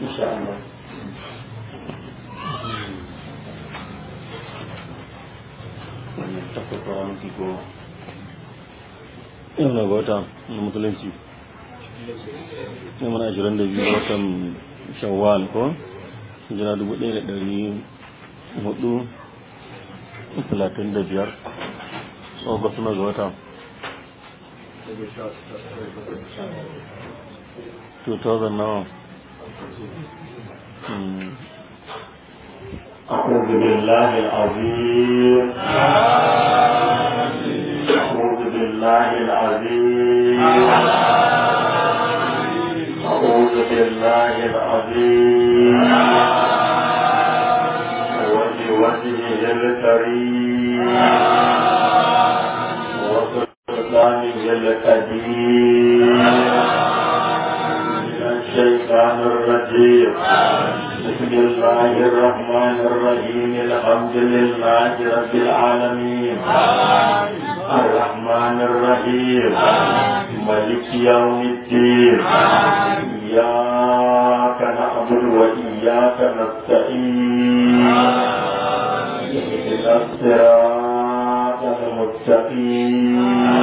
insha Allah. Wannan tabbata miki ko ina ga wata na musulunci ne mana 22 watan Shawwal ko hijira 1435 August na ga wata 2000 nawa. أعوذ بالله العظيم أعوذ بالله العظيم أعوذ بالله العظيم وبوجهه الكريم وسلطانه القديم من الشيطان الرجيم. بسم الله الرحمن الرحيم الحمد لله رب العالمين الرحمن الرحيم مالك يوم الدين إياك نعبد وإياك نستعين اهدنا الصراط المستقيم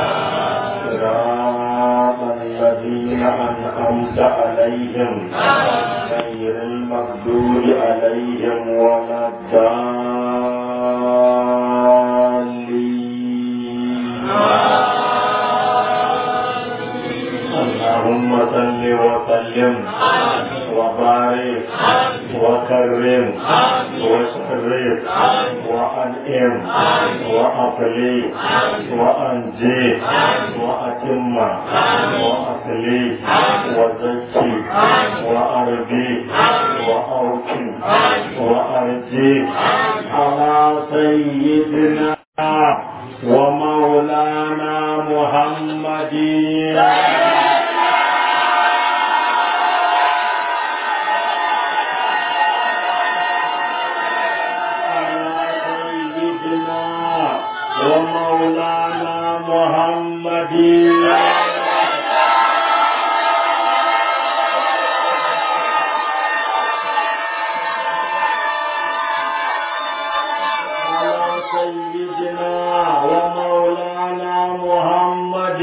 صراط الذين أنعمت عليهم غير المغضوب عليهم ولا الضالين. اللهم صل وسلم وبارك وكرم وشرف وأنعم وأطلي وأنجي وأتم وأصلي وزكي وأربي وأوكي وأرجي على سيدنا ومولانا محمد ومولانا محمد على سيدنا ومولانا محمد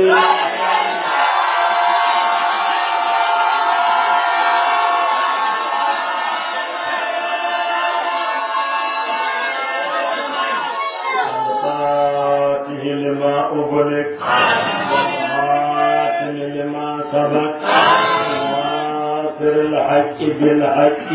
لما أغلق وآتم لما سبق ناصر الحق بالحق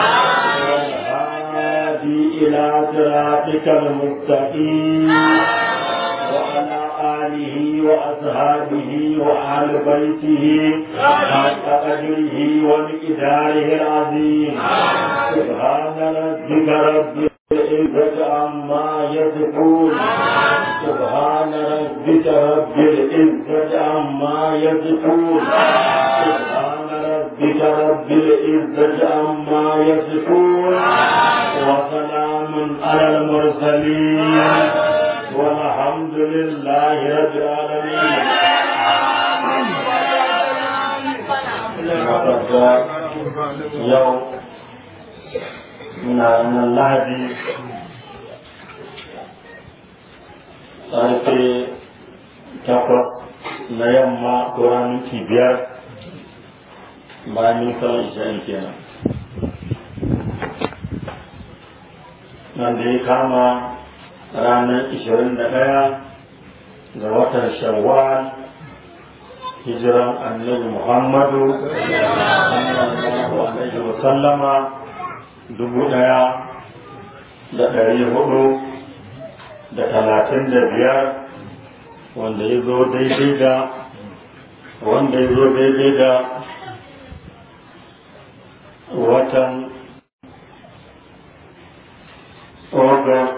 والهادي إلى صراطك المستقيم وعلى آله وأصحابه وأهل بيته حق قدره ومقداره العظيم. سبحان ربك رب العزة عما يصفون سبحان ربك رب العزة عما يصفون سبحان ربك رب العزة عما يصفون وسلام على المرسلين والحمد لله رب العالمين. يوم من اللهدي ƙarfe 8 na yamma ko ranar 5 bayan nisan isha'in kenan wanda ya kama ranar 21 ga watan Shawwal hijiran annabi Muhammadu sallallahu alaihi wa sallama 1435 wanda ya zo daidai da watan August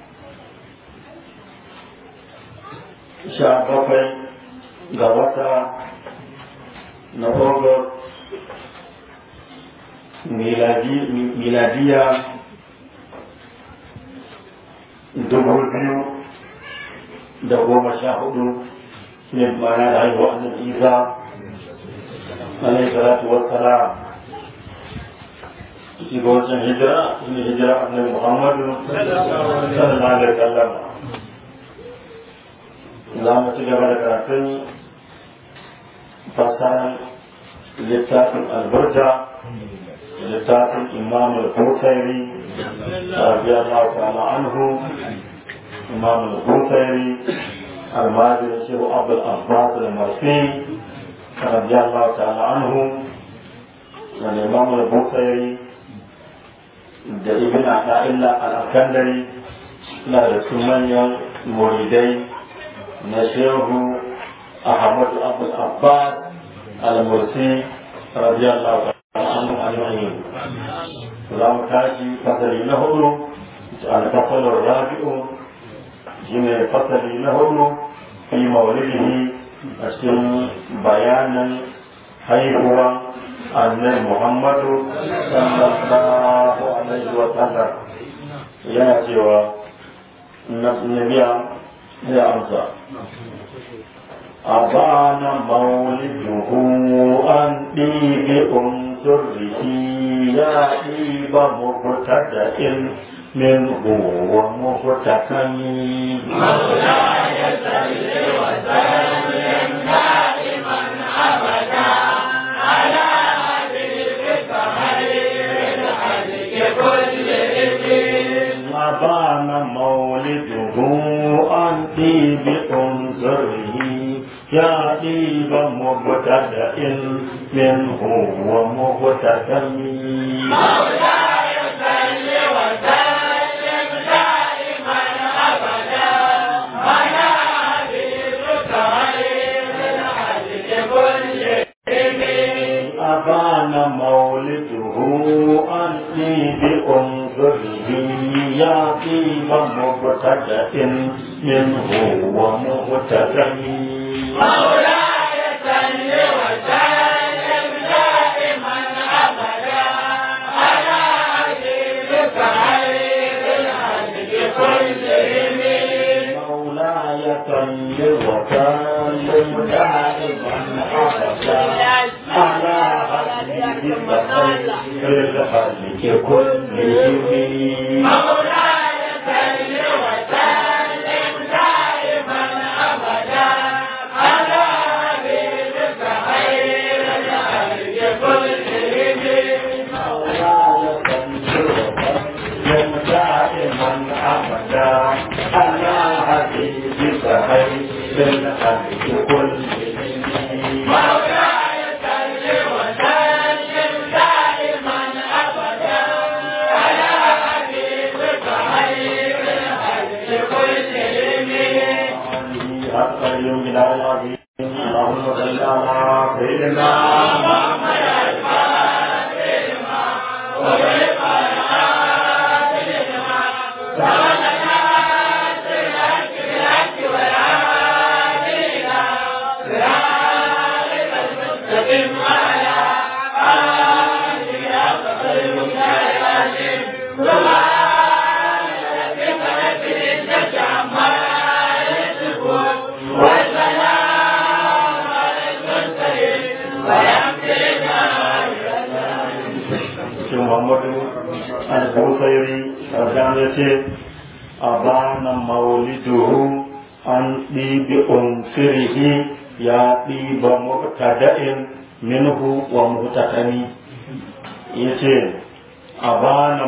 17 ga wata na August miladiya 2014 ne mana da haihuwa annabi Isa alaihi salatu wassalam shi ga wancan hijira shi ne hijira annabi Muhammadu sallallahu alaihi wasallam. Za mu ci gaba da karatun fasaran littafin alburda littafin imam al-Bukhari radiyallahu ta'ala anhu. imam al-Bukhari al-Madini Sheikh Abdul Abbas al-Marsi radiyallahu ta'ala anhu. wani imam al-Bukhari da ibn Ata'illah al-Akandari na da su manyan muridai na Shehu Ahmadu Abdul Abbas al-Mursi radiyallahu ta'ala anhu ajma'in. za mu tashi fasali na hudu al-fasal ar-rabi'u shine fasali na hudu fi mawlidihi a cikin bayanan haihuwa annabi Muhammadu sallallahu alaihi wa sallam. yana cewa nabiya ya amsa abana mauliduhu an ɗibi unzurrihi ya ɗiba mubtada'in min huwa mubtada'in maulaya salli wa sallim da'iman abada ala habibika khairil khalqi kullihim abana mauliduhu an ɗibi unzurrihi يا طيب مبتدأ منه ومبتدأ مولاي صل وسلم دائما أبدا على حبيبك خير الخلق كلهم أبان مولده أني بأنظره يا طيب مبتدأ منه ومبتدأ مولاي صل وسلم دائما ابدا على حبيبك خير الخلق كلهم مولاي صل وسلم دائما ابدا على حبيبك خير الخلق كلهم مولاي صل وسلم دائما ابدا اللهم صل على سيدنا محمد الفاتح لما أغلق الخاتم لما سبق ناصر الحق بالحق والهادي إلى صراطك المستقيم وعلى آله حق قدره العظيم سبحان ربك رب العزة عما يصفون Muhammadu al-Bukhari ya ce abana mauliduhu an ɗibi unsirihi ya ɗiba mubtada'in minhu wa mubtada'ani. ya ce abana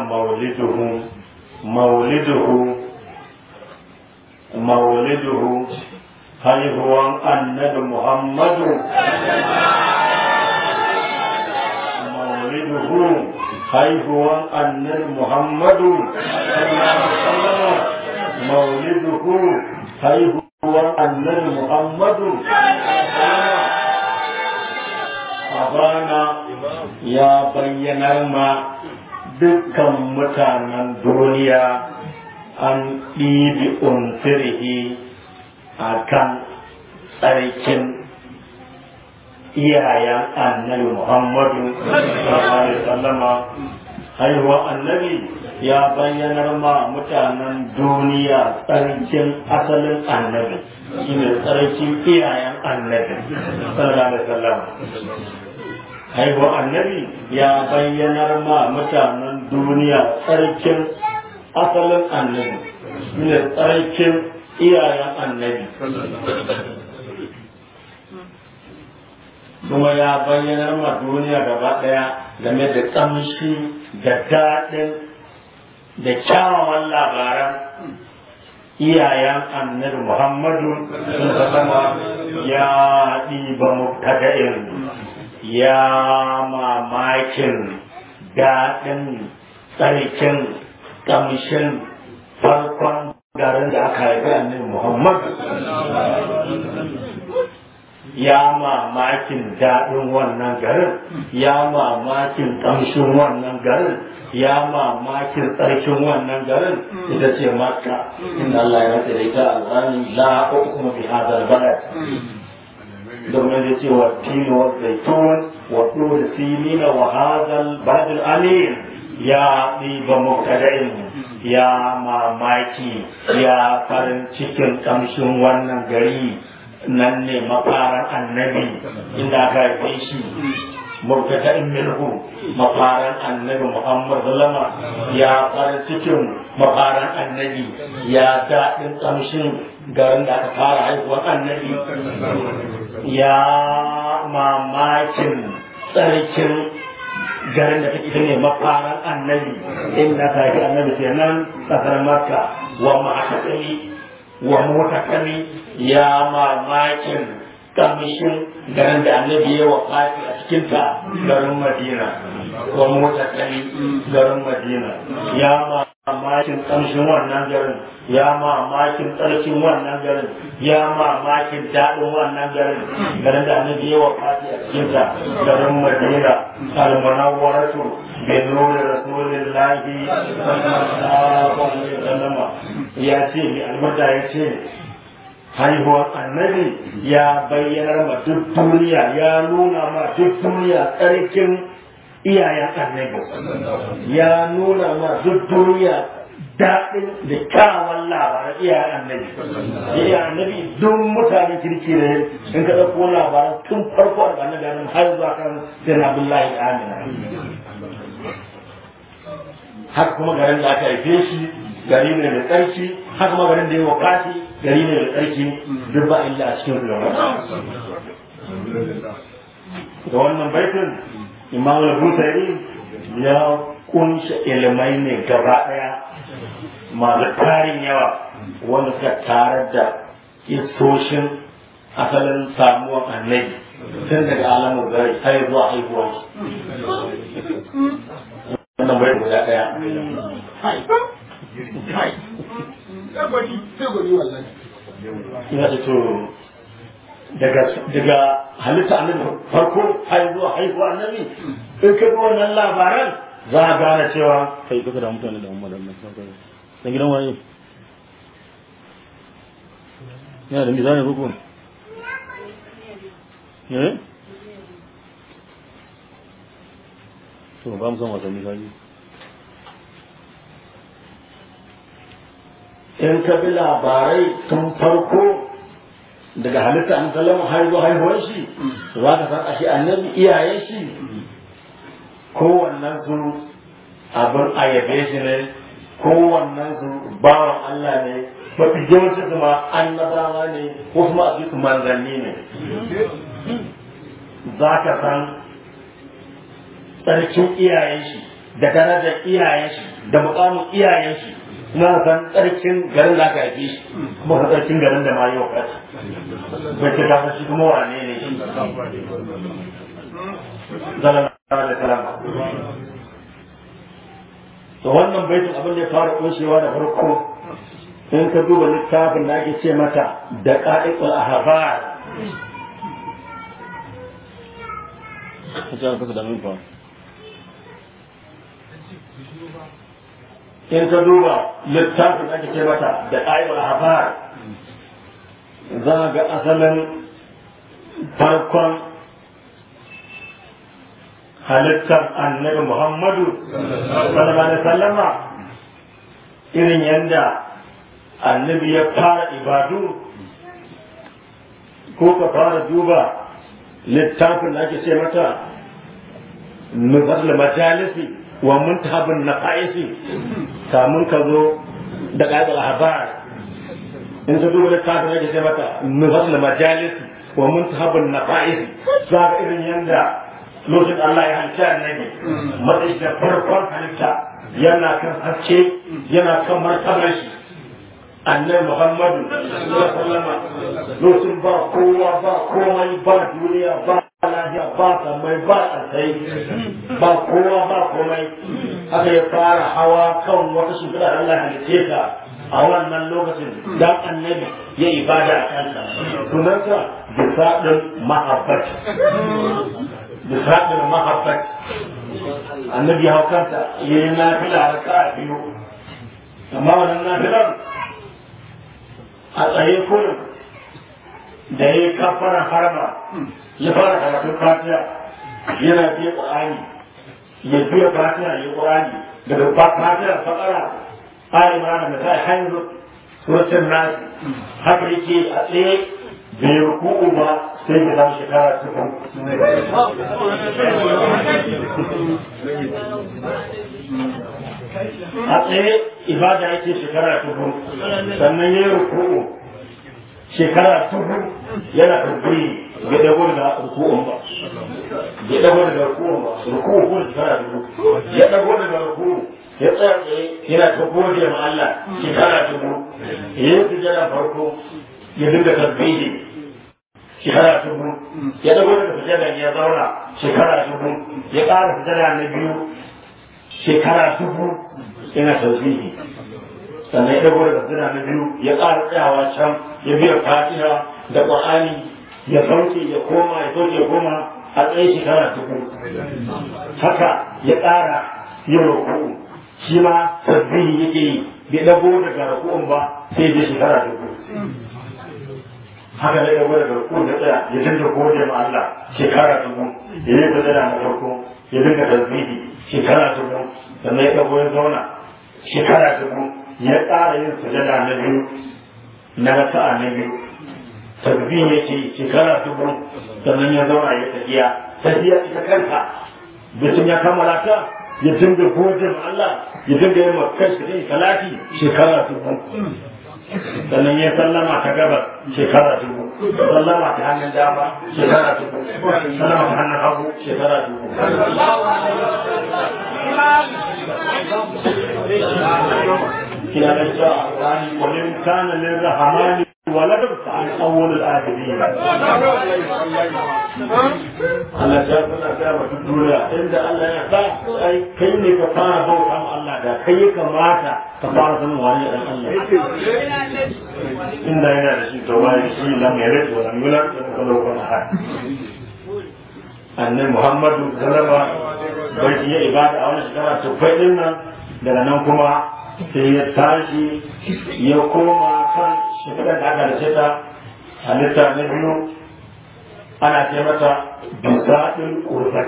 mauliduhu haihuwan annabi Muhammadu haihuwan annabi Muhammadu mauliduhu haihuwan annabi Muhammadu abana ya bayyanar ma dukkan mutanen duniya an ɗibi unsirihi a kan tsarkin iyayen annabi Muhammadu sallallahu alaihi wasallama. haihuwar annabi ya bayyanar ma mutanen duniya tsarkin asalin annabi shine tsarkin iyayen annabi sallallahu alaihi wasallama. haihuwar annabi ya bayyanar ma mutanen duniya tsarkin asalin annabi ne tsarkin iyayen annabi kuma ya bayyanar ma duniya gaba daya game da kamshi da daɗin da kyawawan labaran iyayen annabi Muhammadu ya ɗiba mubtada'in ya mamakin daɗin tsarkin kamshin farkon garin da aka haifi annabi Muhammadu ya mamakin daɗin wannan garin ya mamakin kamshin wannan garin ya mamakin tsarkin wannan garin ita ce Makka inda Allah ya rantsa da ita al'ani la uqsimu bi hadha al-balad domin ya ce wa tin wa zaitun wa tur sinina wa hadha al-balad al-amin ya ɗiba mubtada'in ya mamaki ya farin cikin kamshin wannan gari nan ne mafaran annabi inda aka haife shi mubtada'in minhu mafaran annabi Muhammad sallama ya farin cikin mafaran annabi ya daɗin kamshin garin da aka fara haihuwar annabi ya mamakin tsarkin garin da take ne mafaran annabi inda aka haifi annabi kenan kasar Makka wa ma'akali wa mutakali ya mamakin kamishin garin da annabi ya wafati a cikinta garin Madina wa mutakali garin Madina ya mamakin kamshin wannan garin ya mamakin tsarkin wannan garin ya mamakin daɗin wannan garin garin da annabi ya wafati a cikinta garin Madina al-munawwaratu bi nuri rasulillahi sallallahu alaihi wasallam ya ce bi albarka ya ce haihuwar annabi ya bayyanar ma duk duniya ya nuna ma duk duniya tsarkin iyayen annabi ya nuna ma duk duniya daɗin da kyawun labaran iyayen annabi iyayen annabi duk mutanen kirki ne in ka ɗauko labaran tun farko a annabi har zuwa kan sai na Abdullahi da Amina haka kuma garin da aka haife shi gari ne mai tsarki haka ma garin da ya wakati gari ne mai tsarki duk ba illa a cikin ruwa da wannan baitin Imam al-Busairi ya kunshi ilmai ne gaba daya masu tarin yawa wanda suka tarar da isoshin asalin samuwan annabi tun daga alamun gari har zuwa haihuwar wannan bai guda daya ina da to daga halitta annabi farko har zuwa haihuwar annabi in ka bi wannan labaran za a gane cewa kai kuka da mutane da umma da nan dan gidan waye yana da mizani ruku to ba mu san wasa misali in ka bi labarai tun farko daga halitta an sallama haihuwar shi za ka san ashe annabi iyayen shi kowannen su abin ayyabe shi ne kowannen su bawan Allah ne mafi yawancin su ma annabawa ne wasu ma su manzanni ne za ka san tsarkin iyayen shi da darajar iyayen shi da mukamin iyayen shi na san tsarkin garin da aka haife shi kuma san tsarkin garin da ma yi wa kasa bai ce ta shi kuma wane ne shi zalala da kalama to wannan baitin abin da ya fara kunshewa da farko in ka duba littafin da ake ce mata da qa'iqul ahbar in ka duba littafin da ake ce mata da qa'iqul ahbar za ga asalin farkon halittar annabi Muhammadu sallallahu alaihi wasallama irin yadda annabi ya fara ibadu ko ka fara duba littafin da ake ce mata nufasl majalisi wa muntahabun nafa'isi kamun ka zo da ƙa'idar habar in ta duba da kafin yake sai mata nufasl majalisi wa muntahabun nafa'isi za ga irin yanda lokacin Allah ya halitta annabi matsayi da farkon halitta yana kan haske yana kan martabar shi annabi Muhammadu sallallahu alaihi wasallam lokacin ba kowa ba komai ba duniya ba lafiya ba samai ba tsatsai ba kowa ba komai haka ya fara hawa kan wata shimfiɗa Allah halitta ta a wannan lokacin dan annabi ya ibada a kanta sunansa bisadul mahabbat bisadul mahabbat annabi ya kanta yayin nafila raka'a biyu amma wannan nafilar a tsaye kullum da ya kafara harma ya fara karatun fatiha yana biya qur'ani ya biya fatiha ya qur'ani daga fatiha fakara ayi mana da sai hanzu suratul nas haka yake a tsaye bai ruku'u ba sai ya zama shekara tukun a tsaye ibada yake shekara tukun sannan ya ruku'u shekara tukun yana tabbiri bai dago da ruku'un ba bai dago da ruku'un ba ruku'u ko shekara tukun ya dago da ruku'u ya tsaya yana ta gode ma Allah shekara tukun ya yi sujada farko ya dinga tasbihi shekara tukun ya dago da sujada ya zauna shekara tukun ya ƙara sujada na biyu shekara tukun yana tasbihi sannan ya dago da sujada na biyu ya ƙara tsayawa can ya biya fatiha da qur'ani ya sauke ya koma a tsaye shekara tukun haka ya ƙara yin ruku'u shi ma tasbihi yake yi bai dago daga ruku'un ba sai ya shekara tukun haka zai dago daga ruku'un da tsaya ya dinga gode ma Allah shekara tukun ya yi sujada na farko ya dinga tasbihi shekara tukun sannan ya dago ya zauna shekara tukun ya ƙara yin sujada na biyu na raka'a na biyu tasbihi yake shekara tukun sannan ya zauna ya tafiya ita kanta bisin ya kammala ta ya dinga gode ma Allah ya dinga yin makar shi salati shekara tukun sannan ya sallama ta gabas shekara dubu sallama ta hannun dama shekara dubu sallama ta hannun hagu shekara dubu kina da cewa wani kullum kana lin rahmani ولد عن أول الآدمين Allah ya fada ga mutum duniya inda Allah ya sa ai kai ne ka fara bauta ma Allah da kai ya kamata ka fara sanin wani dan Allah inda yana da shi to wani shi lam yalid wa lam yulad wa lam yakul ahad annabi Muhammadu sallallahu alaihi wasallam bai yi ibada a wannan shekara to bai din nan daga nan kuma sai ya tashi ya koma kan shekarar da aka dace ta halitta na biyu ana ce mata bisaɗin ƙurbat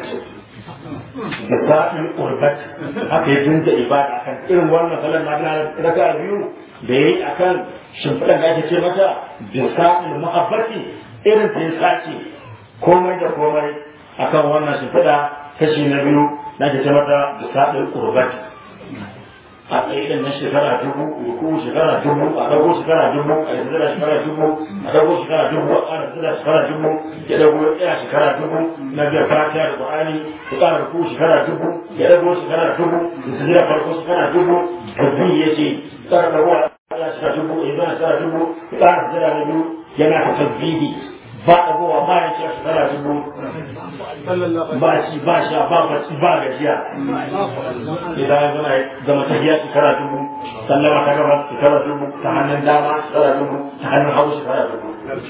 haka yi dinga ibada akan irin wannan salon na raka biyu da ya yi akan shimfiɗan da ake ce mata bisaɗin mahabbati irin ta ya sace komai da komai akan wannan shimfiɗa kashi na biyu da ake ce mata bisaɗin ƙurbat a tsaye na shekara dubu ruku shekara dubu a dago shekara dubu a yanzu da shekara dubu a dago shekara dubu a ƙara da shekara dubu ya dago ya tsaya shekara dubu na biyar fatiha da qur'ani ya ƙara ruku shekara dubu ya dago shekara dubu ya sujira farko shekara dubu tasbih yace ƙara dago a shekara dubu ya zama shekara dubu ya ƙara sujira na biyu yana ta tasbihi ba dagowa ba ya ce shekara dubu ba shi ba sha ba bacci ba gajiya idan ya zama tafiya shekara dubu sallama ta gaba shekara dubu ta hannun dama shekara dubu ta hannun hagu shekara dubu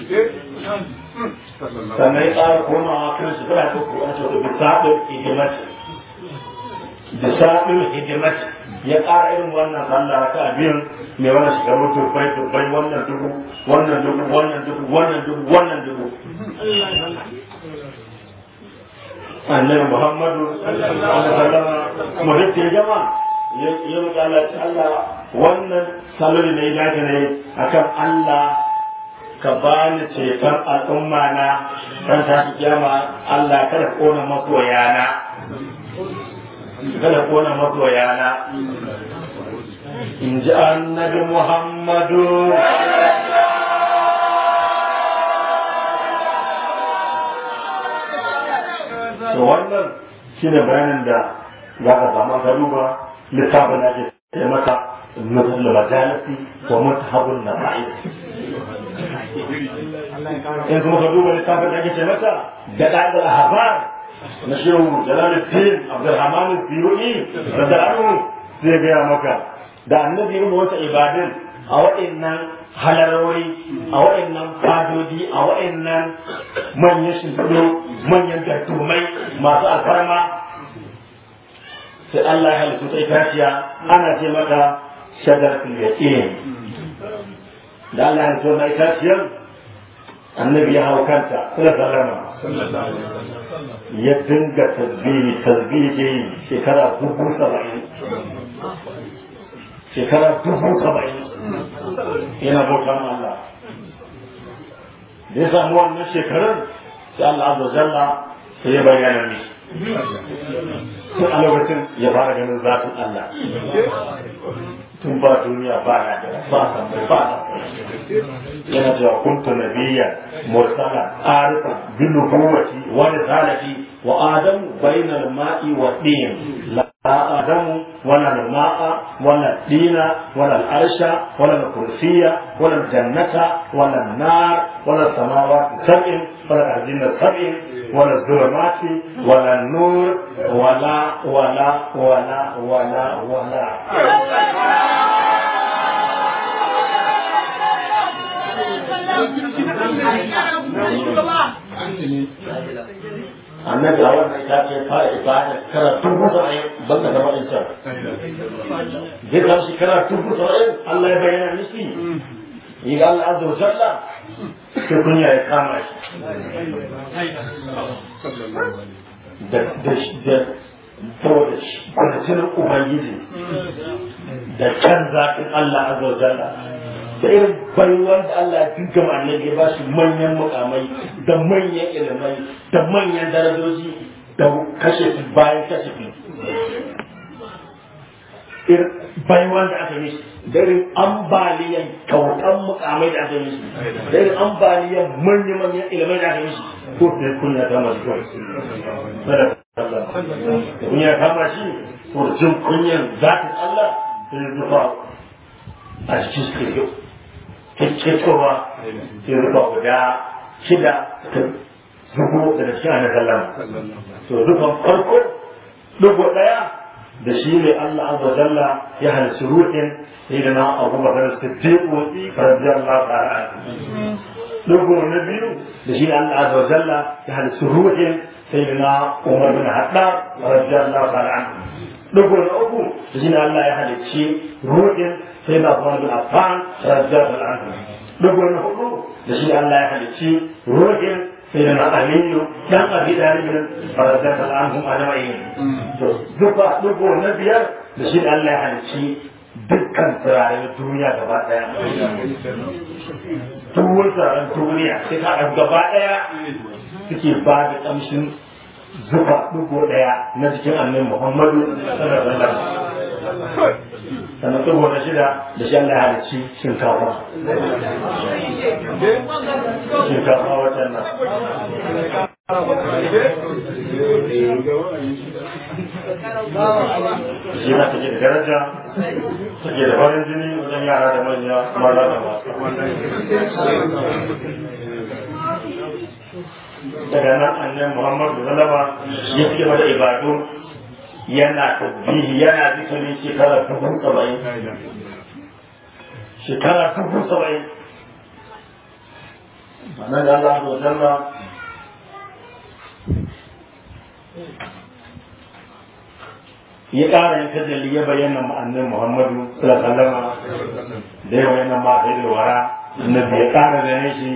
sannan ya tsara komawa kan shekara dubu a cikin bisaɗin hidimat ya ƙara irin wannan sallah raka a biyun mai wannan shekaru dubbai wannan dubu wannan dubu wannan dubu wannan dubu wannan dubu annabi Muhammadu sallallahu alaihi wasallam kuma duk ya jama ya roƙi Allah wannan salori ne ya ne akan Allah ka bani ceton al'umma na ran ta kiyama Allah kada kona masoyana kada kona masoyana in ji annabi Muhammadu. To wannan shi ne bayanin da za ka samu ka duba littafin da ake taimaka mutum majalisi wa mutahabun na ba'i. In kuma ka duba littafin da ake taimaka da ɗaɗar habar na shehu Jalaluddin Abdulrahman Suyuti da da'anu zai gaya maka da annabi irin wata ibadin a waɗannan halarori, a waɗannan fadodi, a waɗannan manyan shimfiɗo, manyan dattumai masu alfarma, sai Allah ya halittu ta itaciya ana ce maka shajaratul yaqin. Da Allah ya halittu na itaciyar annabi ya hau kanta sallallahu ya dinga tasbihi ke yi shekara 70,000 shekara 70,000 yana bautan Allah. Da ya samu wannan shekarun sai Allah azza jalla sai ya bayyana ni tun a lokacin ya fara ganin zafin Allah tun ba duniya ba ya da ba san ba yana cewa kuntu nabiyyan mursala arifa bin nubuwati wa risalati wa adamu bainal ma'i wa tin la adamu wala al-ma'a wala ad-dina wala al-arsha wala al-kursiyya wala al-jannata wala an-nar wala as-samawati sab'in wala al-arjina sab'in ولا الظلمات ولا النور ولا ولا ولا ولا ولا annabi a wannan ya ce fara ibada karatu musa'i banda da wa'in sa zai kan shi karatu musa'i Allah ya bayyana mishi yi ga Allah azza wa jalla sai kunya ya kama shi da kwanacin ubangiji da can zafin Allah azza wa jalla da irin baiwar da Allah ya dinga annabi ya ba shi manyan mukamai da manyan ilimai da manyan darajoji da kashe bayan kashe irin baiwar da aka yi da irin ambaliyan kyautan mukamai da aka yi da irin ambaliyan manya-manyan ilimai da aka yi ko da kunya ta masu kyau da kunya kama shi ko jin kunyan zafin Allah da ya zufa a cikin suke yau cewa sai rufa guda 6 ta zubo daga cikin ana sallama to rufan farko dubu daya da shi ne Allah azza jalla ya halitta ruhin sai da na Abu Bakar Siddiq radiyallahu ta'ala dubu na biyu da shi ne Allah azza jalla ya halitta ruhin sai da na Umar bin Khattab radiyallahu ta'ala dubu na uku da shi ne Allah ya halitta ruhin sai na Umar bin Affan radiyallahu anhu dubu na hudu da shi Allah ya halicci ruhin sai na Aliyu dan Abi Talib radiyallahu anhu ajma'in to dubu na biyar da shi Allah ya halicci dukkan tsirayen duniya gaba daya tuwon tsirayen duniya sai ka gaba daya suke ba da kamshin zuba dubu daya na jikin annabi Muhammadu sallallahu alaihi wasallam sannan tsoho na 6 da shi Allah ya halicci shinkafa watan nan shi na take da daraja take da farin jini wajen yara da manya maza da masu daga nan annabi Muhammadu sallama ya fi mata ibadu yana tasbihi yana zikirin shekara 70,000 shekara 70,000 wannan da Allah ya zalla ya ƙara yin tajalli ya bayyana ma'annin Muhammadu sallallahu alaihi wasallam da ya bayyana ma sai da wara annabi ya ƙara gane shi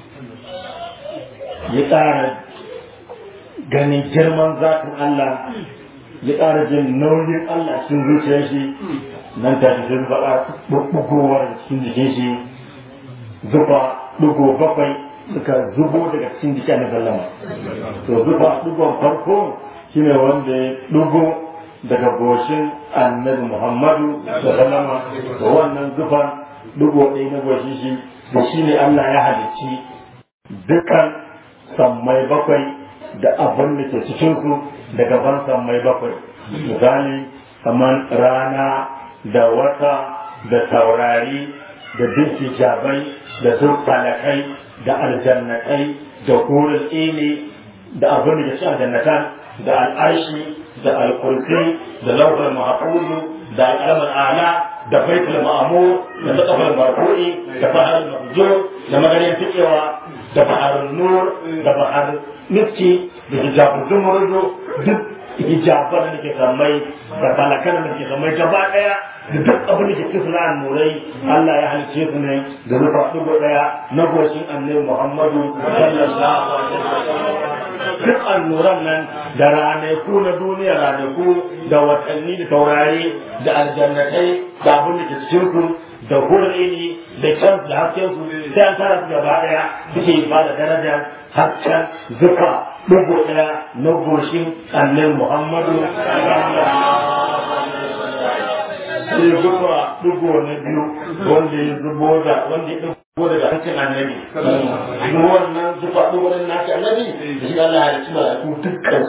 ya ƙara ganin girman zatin Allah ya ƙara jin nauyin Allah cikin zuciyar shi nan ta fi sun faɗa bugowar cikin jikin shi zuba ɗugo 7 suka zubo daga cikin jikin na sallama to zuba ɗugon farko shine wanda ya dugo daga goshin annabi Muhammadu sallama da wannan zufan dugo ɗaya na goshin shi da shine Allah ya halicci dukkan sammai bakwai da abin da ke cikin su da gaban sammai bakwai misali kamar rana da wata da taurari da duk hijabai da duk falakai da aljannatai da hurin ini da abin da ke cikin aljannatan da al'arshi da al-kursi da lawhul mahfuz da al-qalam al-a'la da baitul ma'mur da saqaful marfu'i da baharul mahjur da magariyar tikewa da baharul nur da bahar nifti da hijabul zumurdu duk hijaban da ke samai da falakan da ke samai gaba daya da duk abin da ke cikin sana'ar nurai Allah ya halice su ne da rufa dubu daya na goshin annabi Muhammadu sallallahu alaihi wasallam duk annuran nan da ranaku na duniya ranaku da watanni da taurari da aljannatai da abin da ke cikin su da hurrini da can da hasken su sai an tara su gaba daya suke ba da daraja hasken zufa dubu daya na goshin annabi Muhammadu sai zufa dubu na biyu wanda ya zubo da wanda ya ko daga hancin annabi kuma wannan zufa dogonin nashi annabi da shi Allah ya ci mala'iku dukkan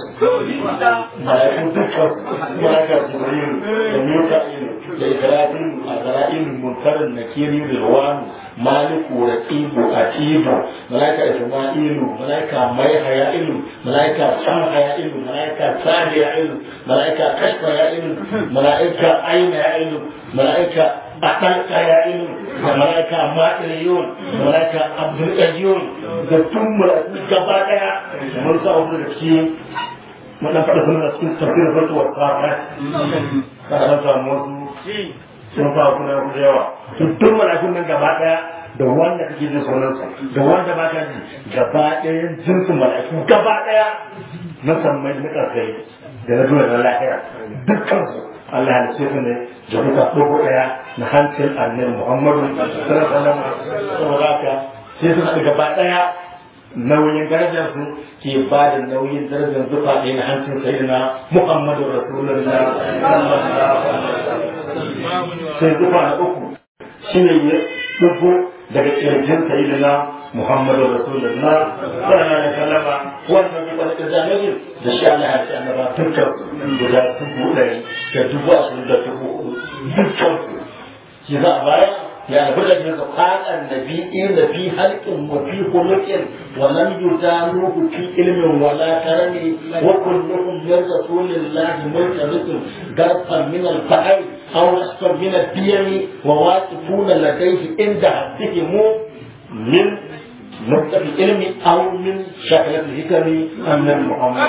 mala'ika jibril da mika'il da israfil azra'il munkarin nakiri rilwanu maliku raqibu atibu mala'ika isma'ilu mala'ika mai haya'ilu mala'ika sam haya'ilu mala'ika sani haya'ilu mala'ika kashfa haya'ilu mala'ika aina haya'ilu mala'ika akan kaya ilmu da malaika ma'iliyun da malaika abdulkayyun da tun malaku gaba daya mun sa abu da shi mun dan fada sunan cikin tafsirin fatuwar kafa kada ta samu wasu sun fa kuna da yawa tun malakun nan gaba daya da wanda kake jin sunansa da wanda ba ka ji gaba daya jinsin malaku gaba daya na sammai na karkai da na dole na lahira dukkan su Allah ya ce ne da duka dogo daya na hancin annabi Muhammadu sallallahu alaihi wasallam saboda haka sai su haɗu gaba daya nauyin darajar su ke ba da nauyin darajar zufa ɗaya na hancin sayyidina Muhammadu Rasulullah sallallahu alaihi wasallam sai zufa na uku shine ya dubo daga kirjin sayyidina Muhammadu Rasulullah sallallahu alaihi wasallam wannan ne wani kirjin da shi Allah ya ce annaba dukkan guda 1,000,000 dukkan shi za a baya ya rabu da daga fatan nabi'in da fi halqin wa fi khuluqin wa lam yudanuhu fi ilmin wa la karami wa kulluhum min rasulillahi multabitun garfan min al-bahr aw rasfan min al-diyami wa waqifuna ladayhi inda haddihim min نقطة العلم أو من شكلة الحكم أم من محمد.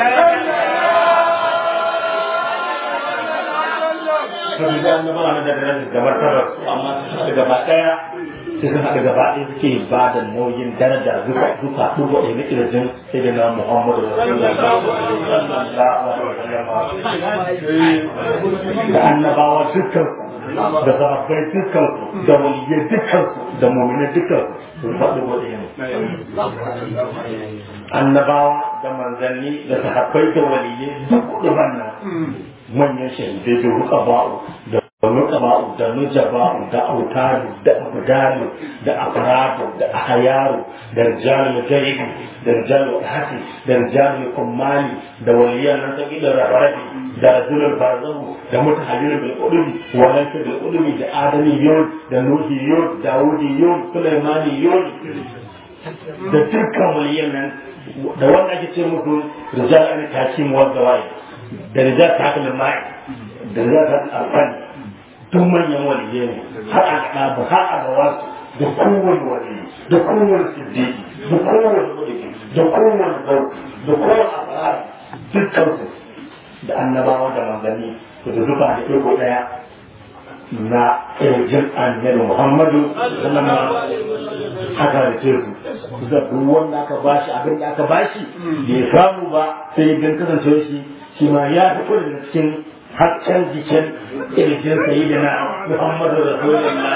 فإذا نبغى ندرس الجبر أما الجبائر سيكون الجبائر كي بعد النوين درجة زكاة دوا إلى الجن سيدنا محمد رسول الله صلى الله عليه وسلم. لأن بعض ذكر da sahabbai dukkansu da waliyai dukkansu da mu'minai dukkansu sun faɗi gode ne annabawa da manzanni da sahabbai da waliyai duk wannan manyan shahidai da ruqaba'u da nujaba'u da autaru da abdalu da afradu da ahyaru da rijalul gaibi da rijalul hasi da rijalul kummali da waliyan nan ta gidan rabbani da rajulul barzahu da mutahayyirul bil qulubi wa laysa bil qulubi da adamiyun da nuhiyun dawudiyun sulaimaniyun da dukkan waliyan nan da wanda ake ce musu rijal an takim wa zawai da rijal takal mai da rijal al-afan duk manyan waliyai ne har a ɗabu har a gawasu da kowane wali da kowane siddiqi da kowane mulki da kowane bauti da kowane abarar dukkansu da annabawa da manzanni da zuba da iko ɗaya na ƙirjin annabi Muhammadu sallallahu haka da ce su da duk wanda aka bashi abin da aka bashi bai samu ba sai idan kasance shi ma ya fito daga cikin haccen jikin ƙirjin sayyidina Muhammadu Rasulullah.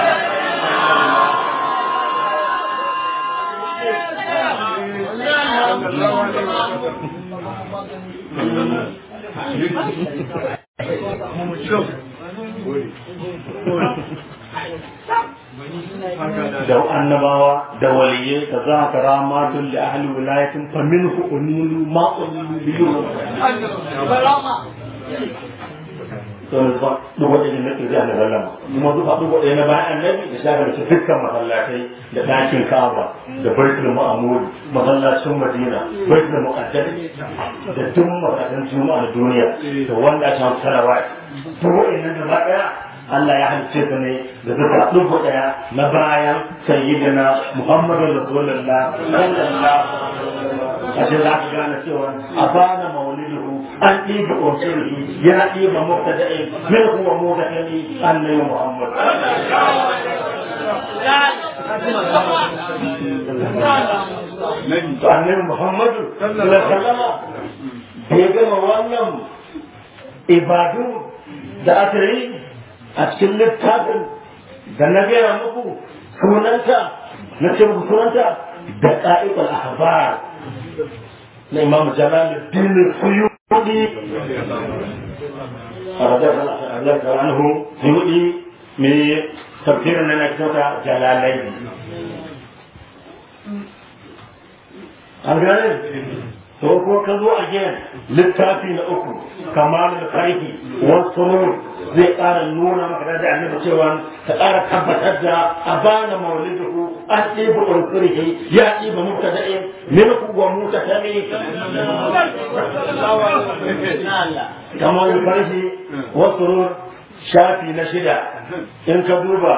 da annabawa da waliyai ka za ka ramatun da ahli wilayatin fa minhu unilu ma unilu biyu to ne ba duk wanda ne nake zai annabi Allah kuma duk duk wanda na bayan annabi da shaka da dukkan masallatai da dakin Kaaba da Baitul Ma'mur masallacin Madina Baitul Muqaddas da duk masallatan Juma'a na duniya to wanda ta salawa to wa'annan gaba daya Allah ya halice ta ne da duka dubu daya na bayan sayyidina Muhammadu Rasulullah sallallahu alaihi za ka gane cewa a bana maulidu an ɗiba ƙoƙiri ya ɗiba mubtada'i min huwa mubtada'i annabi Muhammad to annabi Muhammadu sallallahu alaihi wasallam bai gama wannan ibadu da aka yi a cikin littafin da na gaya muku sunanta na ce muku sunanta da ƙa'idar ahbar na Imam Jalaluddin Suyuti radiyallahu anhu Suyuti mai tafsirin na kitaba Jalalaini an gane to ko ka zo again littafi na uku kamalul farhi wa surur zai ƙara nuna maka da annabi cewa ka ƙara tabbatar da abana mauliduhu an ɗiba unsurihi ya ɗiba mubtada'in minhu wa mutatami kamalul farhi wa surur shafi na 6 in ka duba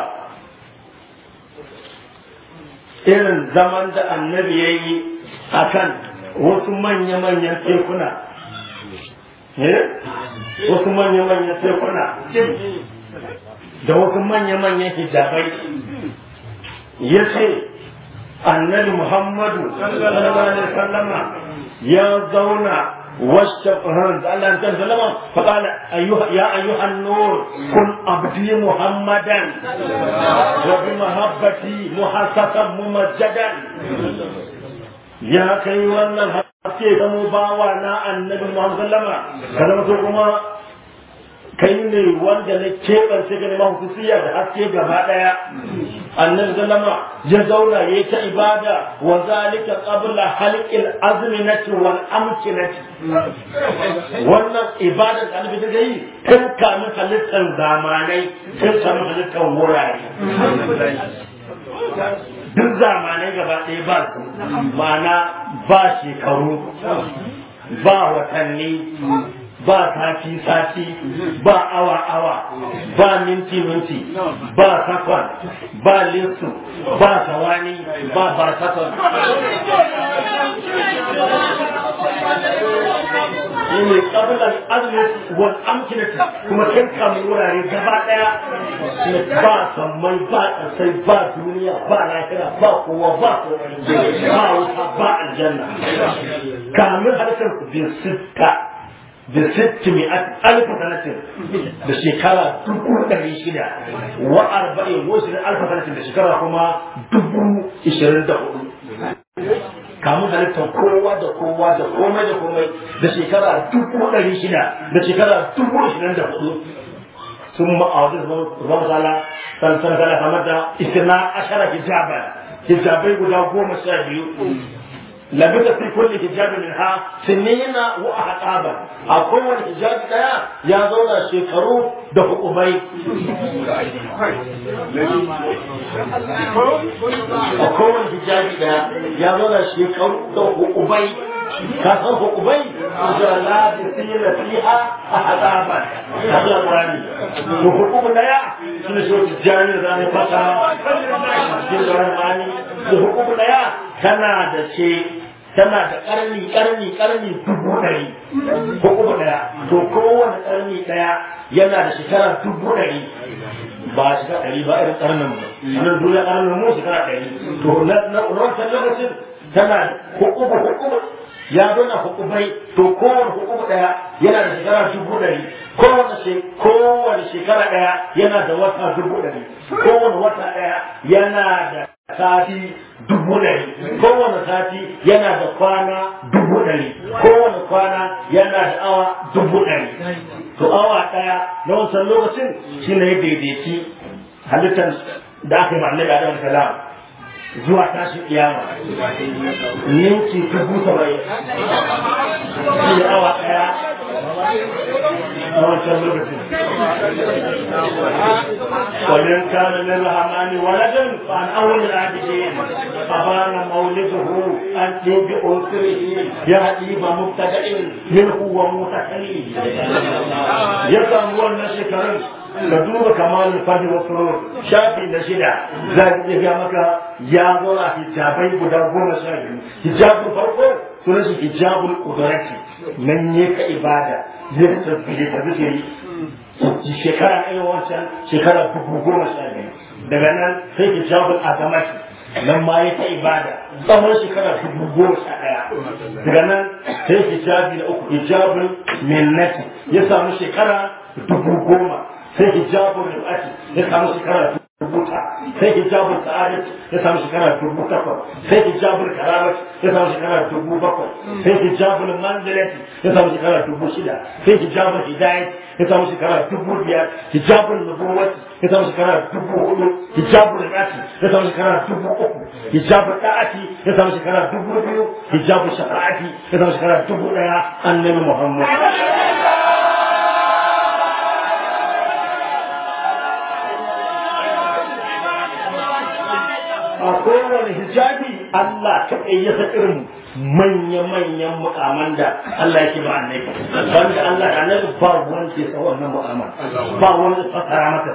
irin zaman da annabi yayi akan wasu manya-manyan tekuna wasu manya-manyan tekuna da wasu manya-manyan hijabai ya ce annabi Muhammadu sallallahu alaihi wasallama ya zauna والشفهان الله تعالى سلم فقال يا أيها النور كن عبدي محمدا وبمحبتي محسسا ممجدا يا كي wannan haske da mu bawa na annabi Muhammad sallama kada mutu kuma kai ne wanda na keɓance ga neman hukusiya da haske gaba ɗaya annabi sallama ya zauna ya ta ibada wa zalika qabla halqil azminati wal amkinati wannan ibada da annabi ta yi tun kamin halittar zamanai tun kamin halittar wurare duk zamanai gaba ɗaya ba su ma'ana ba shekaru ba watanni ba sati ba awa ba minti ba sakon ba linsu ba sawani ba barsakon ne kabilan azumin wal amkinati kuma kan kamun wurare gaba daya ba sammai ba ƙasai ba duniya ba lafiya ba kowa ba wuta ba aljanna kamun halittar bin sitta da 600,000 sanatin da shekara 600 wa 40 wasu da alfa sanatin da shekara kuma 24,000 kamun halittar kowa da kowa da komai da komai da shekara 600 da shekara 24,000 sun ma'awajen zama zala sansan zala kamar da isna ashara hijabai guda 12 لبث في كل حجاب منها سنين وأحقابا أقوى الحجاب ده يا دولا شكرو ده أبي أقوى الحجاب ده يا دولا شكرو ده أبي كسر أبي وجعل تسير فيها أحقابا هذا القرآن وحقوق ده سنشوف الجاني ذاني فتا وحقوق ده tana da karni 1,000 ko kuma daya to kowane karni daya yana da shekara 1,000 ba shekara 100 ba irin karnin mu nan duniya karnin mu shekara 100 to na wancan lokacin tana hukumu ya dona hukumai to kowane hukumu daya yana da shekara 1,000 kowane shekara daya yana da wata 1,000 kowane wata daya yana da sati 100, kowane sati yana da kwana 100, kowane kwana yana da awa 100. To awa ɗaya na wancan lokacin shi ne ya daidaici halittar da aka yi ma'annabi Adam salam zuwa tashin kiyama ninki 70,000 shi awa ɗaya na wancan lokacin. ومن كان للرحمن ولدا فعن أول العابدين فبان مولده أن بأنصره يأتي بمبتدأ منه ومتكلم يبقى هو النشكر كدوب كمال الفجر والسرور شافي نشدا ذلك يجامك يا ضرا حجابي بدربون شاهد حجاب الفرق سنشي حجاب القدرة من يك إبادة يكتب بذكري shekara ɗaya wancan shekara 10,000 daga nan sai hijabul azamati nan ma ya ta ibada tsawon shekara 10,000 daga nan sai hijabi na uku hijabul minnati ya samu shekara 10,000 sai hijabul rifati ya samu shekara 10,000 sai hijabul sa'adati ya samu shekara 8,000 sai hijabul karamati ya samu shekara 7,000 sai hijabul manzilati ya samu shekara 6,000 sai hijabul hidayati ya samu shekara 5,000 hijabul nubuwati ya samu shekara 4,000 hijabul rifati ya samu shekara 3,000 hijabul da'ati ya samu shekara 2,000 hijabul shafa'ati ya samu shekara 1,000 annabi Muhammad a kowane hijabi Allah ta ƙayyasa irin manya-manyan mukaman da Allah yake ba annabi wanda Allah da annabi ba wanda ya sa wannan mukaman ba wanda ya fasara mata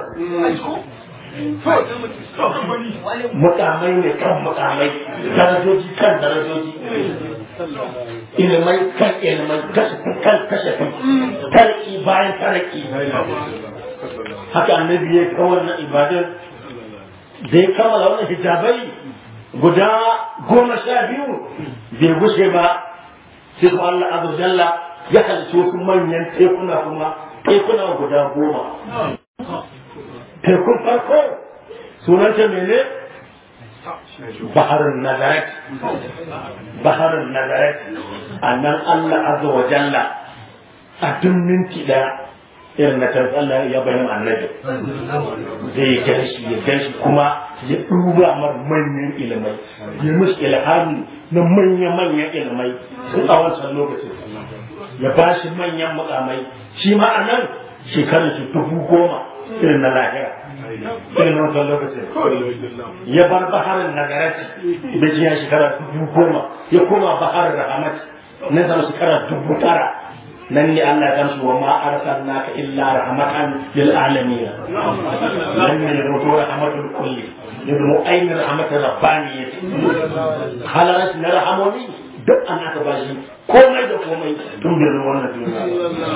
mukamai ne kan mukamai darajoji kan darajoji ilmai kan ilmai kan kashafi tarki bayan tarki haka annabi ya kawo wannan ibadar da ya kammala wannan hijabai guda 12 bai gushe ba sai kuma Allah azza jalla ya halitta wasu manyan tekuna kuma tekuna guda 10 tekun farko sunanta mene baharun nazaret baharun nazaret annan Allah azza wa jalla a duk minti daya irin na tarfi Allah ya bayan annabi zai ganshi kuma ya duba mar manyan ilmai ya musu ilhami na manya-manyan ilmai sun a wancan lokacin ya ba shi manyan mukamai shi ma a nan shekarar shi 10,000 irin na lahira irin wancan lokacin ya bar baharin nagarati da jiya shekara 10,000 ya koma baharin rahamati na zama shekara 9,000 nan ne Allah ya gamsu wa ma arsalnaka illa rahmatan lil alamin nan ne rubu rahmatul kulli yadda ainihin rahmatul rabbaniyyah halarat na rahamoni duk an aka bashi komai da komai tun da wannan duniya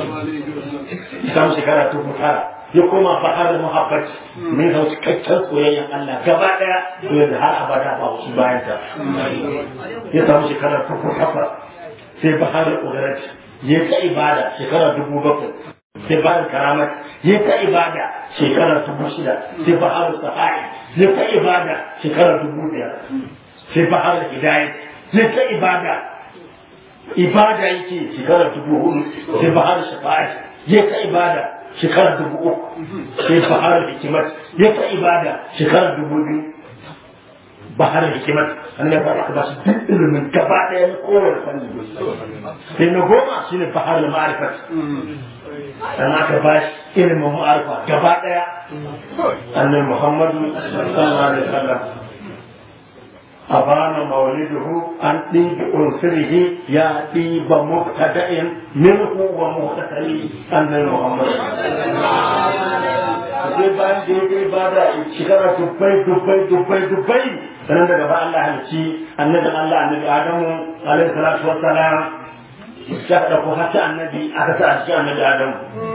samu shekara ta mutara ya koma bahar muhabbat min da cikakken soyayyen Allah gaba daya da har abada ba su bayan ta ya samu shekara ta mutara sai bahar udarat ya ta ibada shekara 7,000 sai bahar karamat ya ta ibada shekara 6,000 sai bahar sahai ya ta ibada shekara 5,000 sai bahar hidayat ya ta ibada yake shekara 4,000 sai bahar shafa'at ya ta ibada shekara 3,000 sai bahar hikimat ya ta ibada shekara 2,000 bahar hikimat an ya fara ba su duk ilimin gaba ɗaya na kowane fanni sai na 10 shine bahar ma'arifat dan aka ba shi ilimin ma'arifa gaba ɗaya annabi Muhammadu sallallahu alaihi wasallam abana mawliduhu an ɗibi unsurihi ya ɗiba mubtada'in minhu wa muhtasari annabi Muhammadu sai bayan da ya ba da shekara dubbai sannan daga ba Allah halici annabi Adamu alaihi salatu wassalam ya da ko hatta annabi aka sa shi annabi Adamu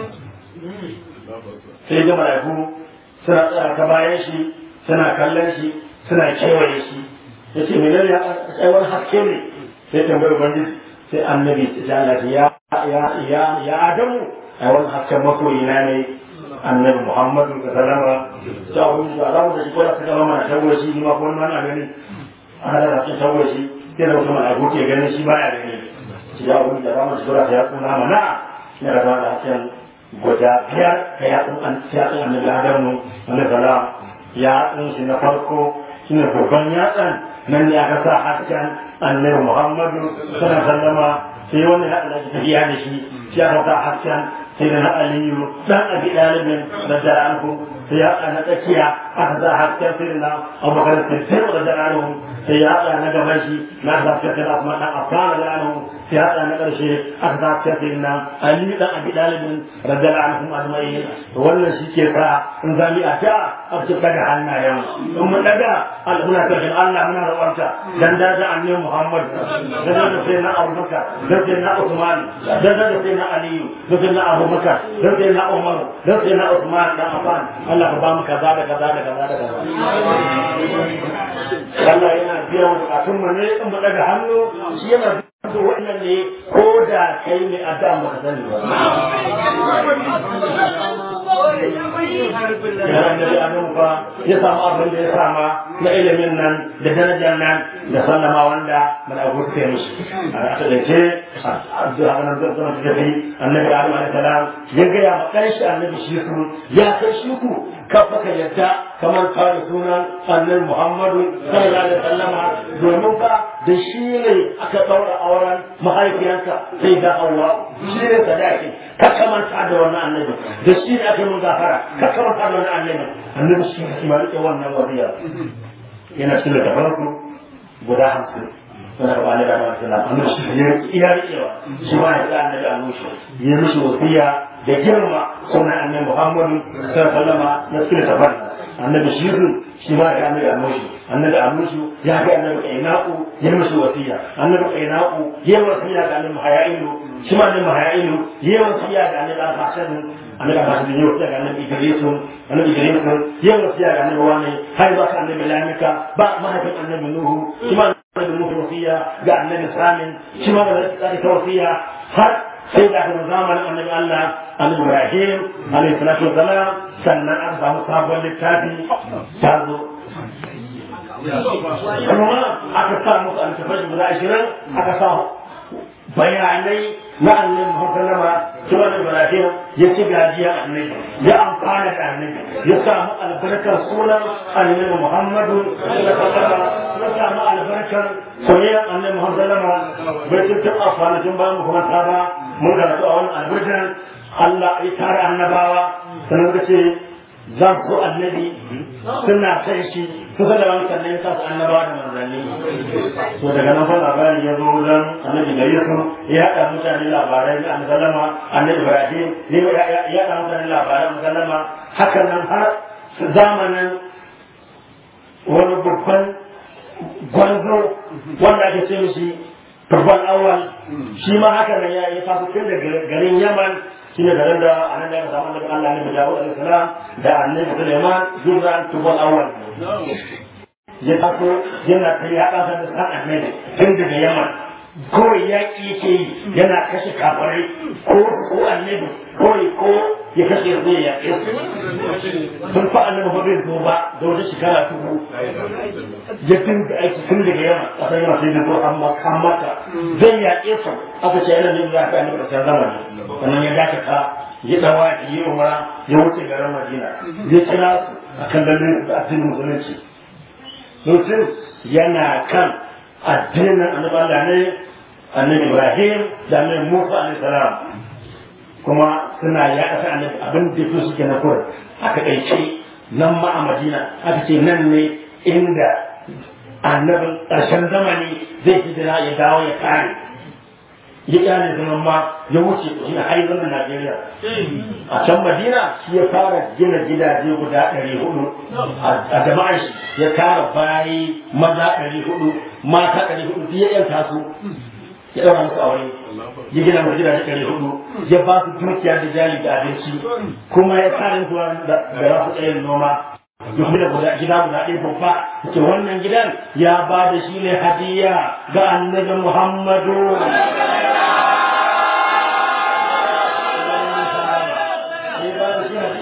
sai da malaiku suna tsara ta bayan shi suna kallon shi suna kewaye shi yace menene ya tsayawar haske ne sai tambayar ubangiji sai annabi ya Adamu ai wannan hasken masoyina ne annabi Muhammadu sallama ta wani da Allah da shi ko da suka zama na tawashi ma ko wannan gani ana da cikin tawashi sai da kuma a goke ganin shi baya gani shi ya wani da Allah da shi ya tsuna mana ne da da hakan guda biyar ka ya tsun an ya tsun annabi Adamu alaihi salam ya tsun shi na farko shine babban yatsan nan ne aka sa hasken annabi Muhammadu sallallahu alaihi wasallama sai wannan ya Allah tafiya da shi ya aka sa hasken sai da na Aliyu dan Abi Talib da jaranku sai ya ana tsakiya aka sa hasken sai da Abubakar sai da jaranku sai ya ana na gaban shi na da hasken da Usman dan Affan da jaranku sai ya ana na karshe aka sa hasken da Ali dan Abi Talib radiyallahu anhum ajma'in wannan shi ke sa in zami a ta a cikin daga hannayen in mun daga al'umma ta Allah muna roƙonta dan da annabi Muhammad dan da sai na Abubakar dan sai na Usman dan da sai na Ali dan sai na Abubakar dan sai na Umar dan sai na Usman dan Affan Allah ka ba mu kaza da kaza da kaza da kaza Allah yana biya mu bukatun mu ne in mu daga hannu shi yana to wannan ne ko da kai ne addu'a ba ka sani ba ya samu abin da ya sama na ilimin nan da darajar nan da sallama wanda mala'iku suka yi musu a taƙaice addu'a nan zan zama tafi annabi Adam alaihi salam ya ga ya makan shi annabi shi ya kai shi ku kafa ka yadda kamar kare sunan annabi Muhammadu sallallahu alaihi wasallama domin ba da shi ne aka daura auren mahaifiyarsa sai da Allah shi ne sadaki ka kamanta da wannan annabi da shi ne aka mun gafara ka kamanta da wannan annabi shi ne kuma rike wannan wadiya yana cikin da farko guda 50 sana ba ne da Allah annabi shi ne iya rikewa shi ma ya annabi annushi ya mishi wasiya da girma sunan annabi Muhammadu sallallahu alaihi wasallama na cikin tafarka annabi shi ma ya annabi annushi ya ga annabi Qainaqu ya mishi wasiya annabi Qainaqu ya wasiya ga annabi Haya'ilu shi ma annabi Haya'ilu ya wasiya ga annabi Hasan annabi Hasan ya wasiya ga annabi Idris ya wasiya ga annabi wani har ba ka annabi Lamika ba mahaifin annabi Nuhu shi ma annabi Nuhu wasiya ga annabi Samin shi ma da wasiya har sai da aka zamanin annabi Allah annabi Ibrahim alaihi salatu wassalam sannan an samu sabon littafi ta zo kuma aka sa musu alfafai guda 20 aka sa bayanai na annabi Muhammad cewa Ibrahim ya ci gajiya annabi ya amfana da annabi ya samu albarkar sunan annabi Muhammad sallallahu alaihi wasallam ya samu albarkar soyayyar annabi Muhammad bai ta amfana jin ba mu kuma ta ba mun ga a wannan albarkar Allah ya tare annabawa sanan da ce zan so annabi suna kai shi kusa da wani sannan sa su annaba da manzanni to daga nan fa labari ya zo dan annabi gari su ya haɗa mutane labarai da annabi sallama annabi Ibrahim ne ya haɗa mutane labarai annabi sallama hakan nan har zamanin wani babban gwanzo wanda ake ce mishi babban awal shi ma haka nan ya taso tun da garin Yaman shi ne garin da annabi ya samu annabi Allah ne Dawud alaihi salam da annabi Sulaiman Jurran tubal awal ya taso yana kai ya kasa da san annabi tun daga Yaman kawai yaƙi yake yi yana kashe kafirai ko annabi ko ya kashe zai yaƙe sun fa annabi ba zai zo ba da wata shekara tuku ya dinga aiki tun daga Yaman ƙasar Yaman sai da zo an mata zai yaƙe su aka ce yana ne za ka annabi ƙasar zamani sannan ya dakata ya dawa ya umara ya wuce garin Madina ya kira su akan dalilin da addinin musulunci mutum yana kan addinin annabi Allah ne annabi Ibrahim da annabi Musa alaihi salam kuma suna ya kasa annabi abin da su suke na kawai aka ɗauki nan ma a Madina aka ce nan ne inda annabin ƙarshen zamani zai hijira ya dawo ya kare ya kyale zaman ma ya wuce shi na har zaman Najeriya a can Madina shi ya fara gina gidaje guda 400 a jama'ar shi ya tara bayi maza 400 mata 400 ya yanta su ya ɗaura musu aure ya gina musu gidaje 400 ya ba su dukiya da jari da abinci kuma ya kare su da za su tsayin noma duk da gida guda ɗaya babba ce wannan gidan ya ba da shi ne hadiya ga annabi Muhammadu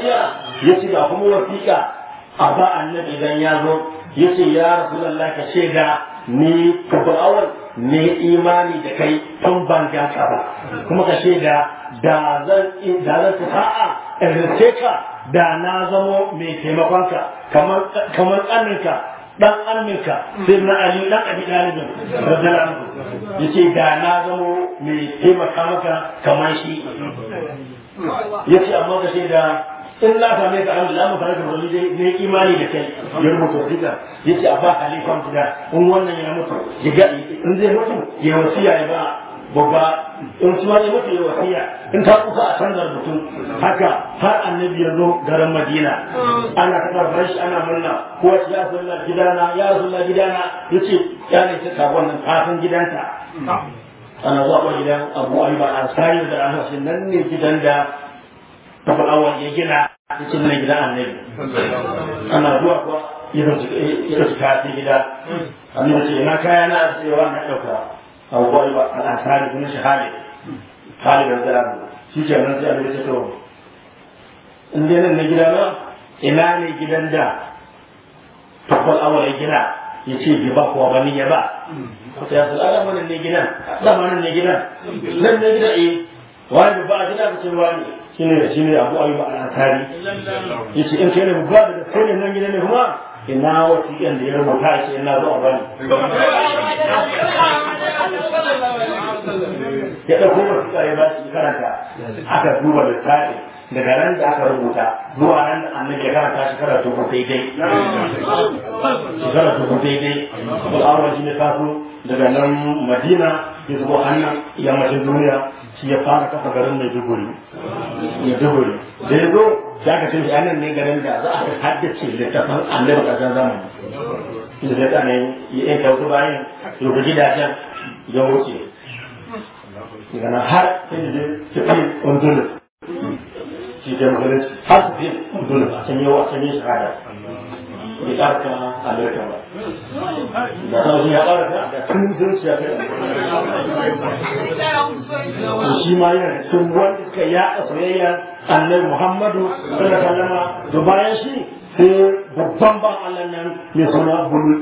duniya ya ce ga kuma wasiƙa a ba annabi idan ya zo ya ce ya Rasulullah ka shaida ni awal ne imani da kai tun ban ganka ba kuma ka shaida da zan sa'a in ka da na zamo mai taimakonka kamar ƙaninka dan aminka sai na Ali dan Abi Talib radiyallahu anhu yace da na zamo mai taimaka maka kamar shi yace amma ka shaida in na same ka an da amma fara da wani ne imani da kai ya rubuta wasiƙa yace a ba halifan gida in wannan ya mutu ya ga in zai mutu ya wasiya ya ba babba in kuma ya mutu ya wasiya in ta kusa a canza mutum haka har annabi ya zo garin Madina ana karɓar shi ana murna ko ya zulla gidana yace ya ne ta wannan kafin gidanta ana zuwa gidan Abu Ayyub al-Ansari da Anas nan ne gidan da Awal ya gina cikin na gidan annabi ana zuwa kuwa ya ta gida annabi ce ina kaya na tsayawa na ɗauka abubuwa ba al'asari kuma shi halin da shi ke nan sai annabi ce to in dai nan na gida na ina ne gidan da tabbal awal ya gina ya ce bi ba kuwa ba ni ya ba ta yasu alama nan ne gidan nan ne gidan wani ba a gida ka ce wani shine Abu Ayyub al-Ansari yace in kai ne ba da kai ne nan gidan ne kuma ina wasiƙan da ya rubuta shi ina zuwa bani ya dauko wasiƙa ya ba shi karanta aka duba da tsari daga nan da aka rubuta zuwa nan da annabi ya karanta shi karatu ko daidai al'awar shi ne taso daga nan Madina ya zuwa hannun yammacin duniya shi ya fara kafa garin Maiduguri da ya zo ya ka cin shi ne garin da za a haddace littafin annabi ƙarshen zamani da zai tsane ya yanka wasu bayan yau gidajen ya wuce daga nan har sai da tafi undulus shi ke musulunci har su fi undulus a can yau a can yi shahada ya ƙarfa Amerika ba da sauran ya ƙarfa da tun musulunci ya kai shi ma yana cikin wanda suka yaɗa soyayya annabi Muhammadu sallallahu alaihi wasallam da bayan shi sai babban ban Allah nan mai suna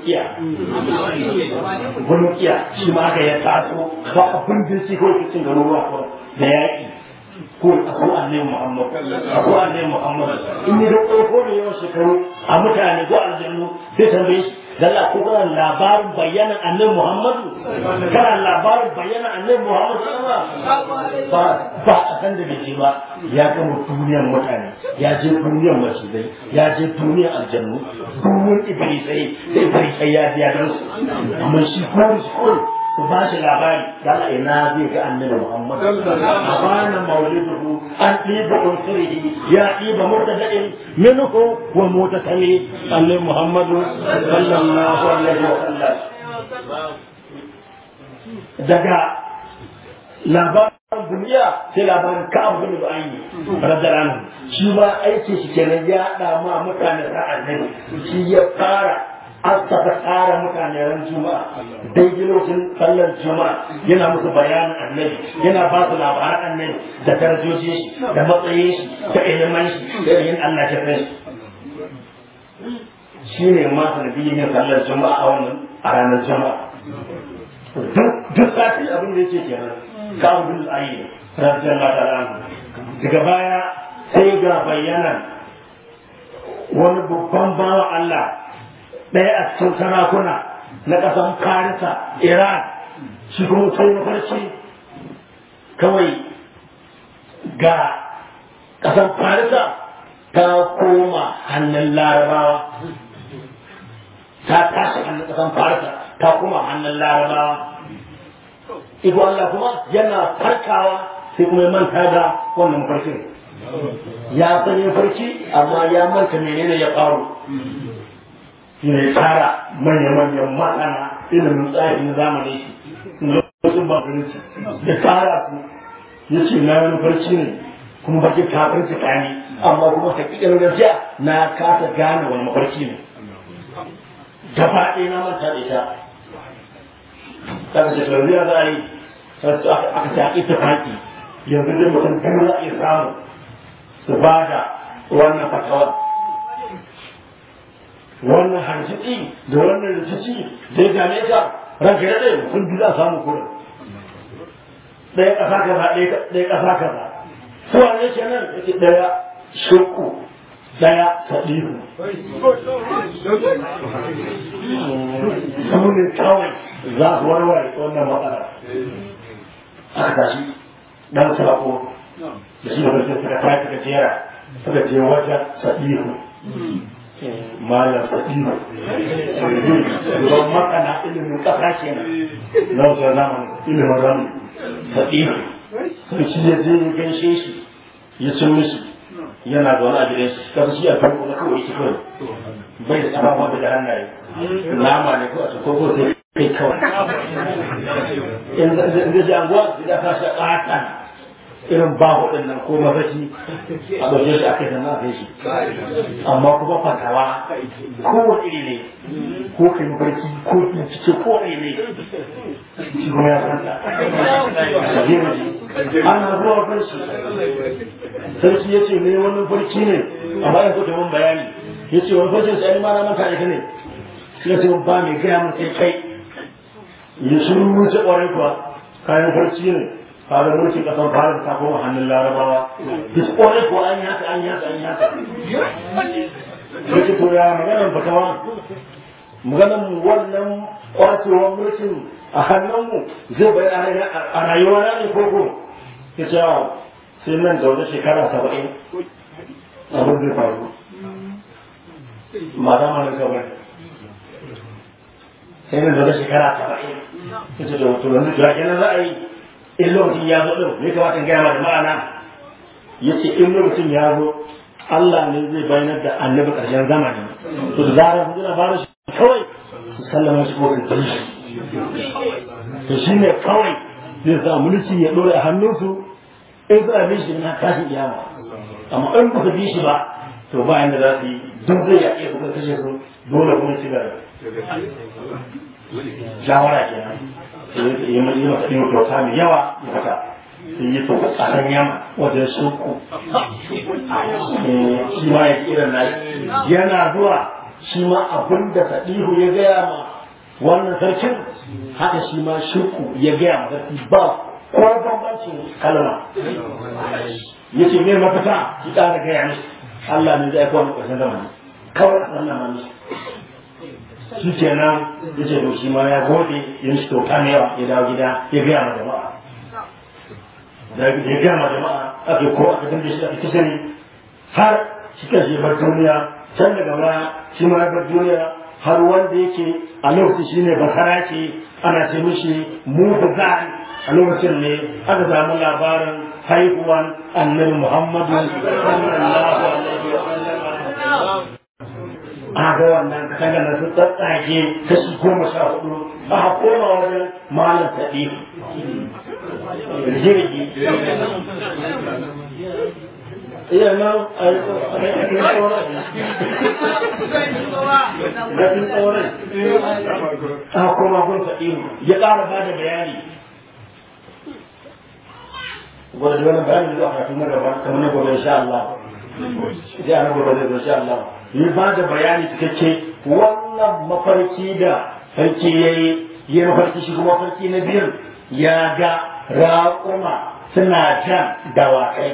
Bulukiya shi ma aka ya taso ba abin da shi kawai cikin garuruwa da yaƙi ko annabi Muhammad in yi da ƙofo da yawan shekaru a mutane ko aljannu sai tambaye shi dalla ko kana labarin bayanan annabi Muhammadu ba a san da bai ba ya gama duniyar mutane ya je duniyar masjidai ya je duniyar aljannu duniyar iblisai ya biya don su amma shi kawai ku ba shi labari da Allah ina zai ga annabi Muhammad abana mauliduhu an ɗiba unsurihi ya ɗiba murtada'in minhu wa mutatami annabi Muhammad sallallahu alaihi wa sallam daga labarin duniya sai labarin Ka'ab bin Lu'ay radiyallahu anhu shi ma aiki shi kenan ya da ma mutane da annabi shi ya fara aka tsara mutane ran juma'a daidai lokacin sallar juma'a yana musu bayanin annabi yana ba su labaran annabi da darajoji shi da matsayin shi da ilimin shi da ilimin Allah ya kai shi ne ma sanadiyyar yin sallar juma'a a wannan a ranar juma'a duk sati abin da yake kenan kawo bin ayi radiyallahu ta'ala daga baya sai ga bayanan wani babban bawa Allah ɗaya a cikin sarakuna na ƙasan Farisa, Iran, shi kuma sai mafarki kawai ga ƙasan Farisa ta koma hannun Larabawa, ta tashi hannun ƙasan Farisa ta koma hannun Larabawa. Iko Allah kuma yana farkawa sai kuma ya manta da wannan mafarkin. Ya sani mafarki amma ya manta menene ya faru. ne tara manya-manyan masana ilimin tsarin zamani shi lokacin babirinci da tara su ya ce na wani barci ne kuma bakin kafin su kani amma kuma hakikar gaskiya na kasa gane wani mafarki ne gaba ɗaya na manta da ita kaga ce tarbiya za a yi aka ta ita faki yanzu dai mutum biyu za a iya samu su ba da wannan fatawa wannan harjiki da wannan rikici da ya dame ka ranka ya ɗaya sun bi za a samu kuɗin ɗaya ƙasa kaza ɗaya ƙasa kaza suwa ne kenan yake ɗaya shukku ɗaya sadihu su ne kawai za su warware wannan matsala aka tashi ɗan sako da shi da wajen suka tashi suka jera suka je wajen sadihu malam sadihu don makana ilimin ƙasa kenan na wajen zamanin ilimin ramu sadihu sun ci ya je ya gaishe shi ya cin mishi yana da wani abin shi kar shi a farko na kawai shi kawai bai da tsabawa da hannaye nama ne ko a cikin ko sai kai kawai in da ji anguwa da ka shi ƙata irin babu ɗin nan ko mafashi a ɗauke shi a kai sannan a kai shi amma kuma fatawa kowane iri ne ko kai mafarki ko bincike ko iri ne shi kuma ya san ana zuwa farshi sarki ya ce ne wani farki ne amma ya kuta mun bayani ya ce wani farkin sai ma na manta ita ne ya ce ba mai gaya mun sai kai ya shiru wuce ƙwarai kuwa kayan farki ne fara mulkin kasan fara ta koma hannun larabawa duk ƙwarai ko an yaka an yaka an yaka yake to ya maganar fatawa maganar wannan kwacewar mulkin a hannunmu zai bayan a rayuwa na ne koko ya ce sai nan da wata shekara 70 abin zai faru ma zama na gabar sai nan da wata shekara 70 ya ce da wato yanzu kira kenan za a yi in lokacin ya zo ɗin ne kamata in gaya ma da ma'ana ya ce in lokacin ya zo Allah ne zai bayanar da annabi ƙarshen zamani to da zarar su zina fara shi kawai su sallama shi ko ka shi to shi ne kawai zai sa mulki ya ɗore a hannunsu in suna bin shi na tashin iyama amma in ba su bi shi ba to ba yanda za su yi duk zai yaƙe su ka kashe su dole kuma ci gaba shawara kenan yi masa ɗin kyauta mai yawa ya fita sai yi tuka tsaron yamma wajen suku shi ma ya kira na yana zuwa shi ma abin da sadihu ya gaya ma wannan sarkin haka shi ma shuku ya gaya ma sarki ba ko bambancin kalma ya ce mai mafita ki ƙara gaya mishi Allah ne zai aika wani ƙarshen zamani kawai a sallama mishi shi kenan ya ce to shi ma ya gode ya mishi kyauta mai yawa ya dawo gida ya gaya ma jama'a da ya gaya ma jama'a ake ko aka dinga shi aka kisa ne har shi kan shi bar duniya can daga baya shi ma ya bar duniya har wanda yake a lokacin shi ne basara ce ana ce mishi mubazan a lokacin ne aka samu labarin haihuwan annabi Muhammadu sallallahu alaihi wa sallam a ga wannan kaga na sun tsatsage kashi 14 aka koma wajen malam taɗi jirgi iya nan a cikin tsoron aka koma gun taɗi ya ƙara ba da bayani gwada wani bayani zuwa kafin na gaba kamar na gobe insha Allah sai a na gobe zai insha Allah yi ba da bayani cikakke wannan mafarki da sarki ya yi mafarki shi kuma mafarki na biyar ya ga raƙuma suna jan dawakai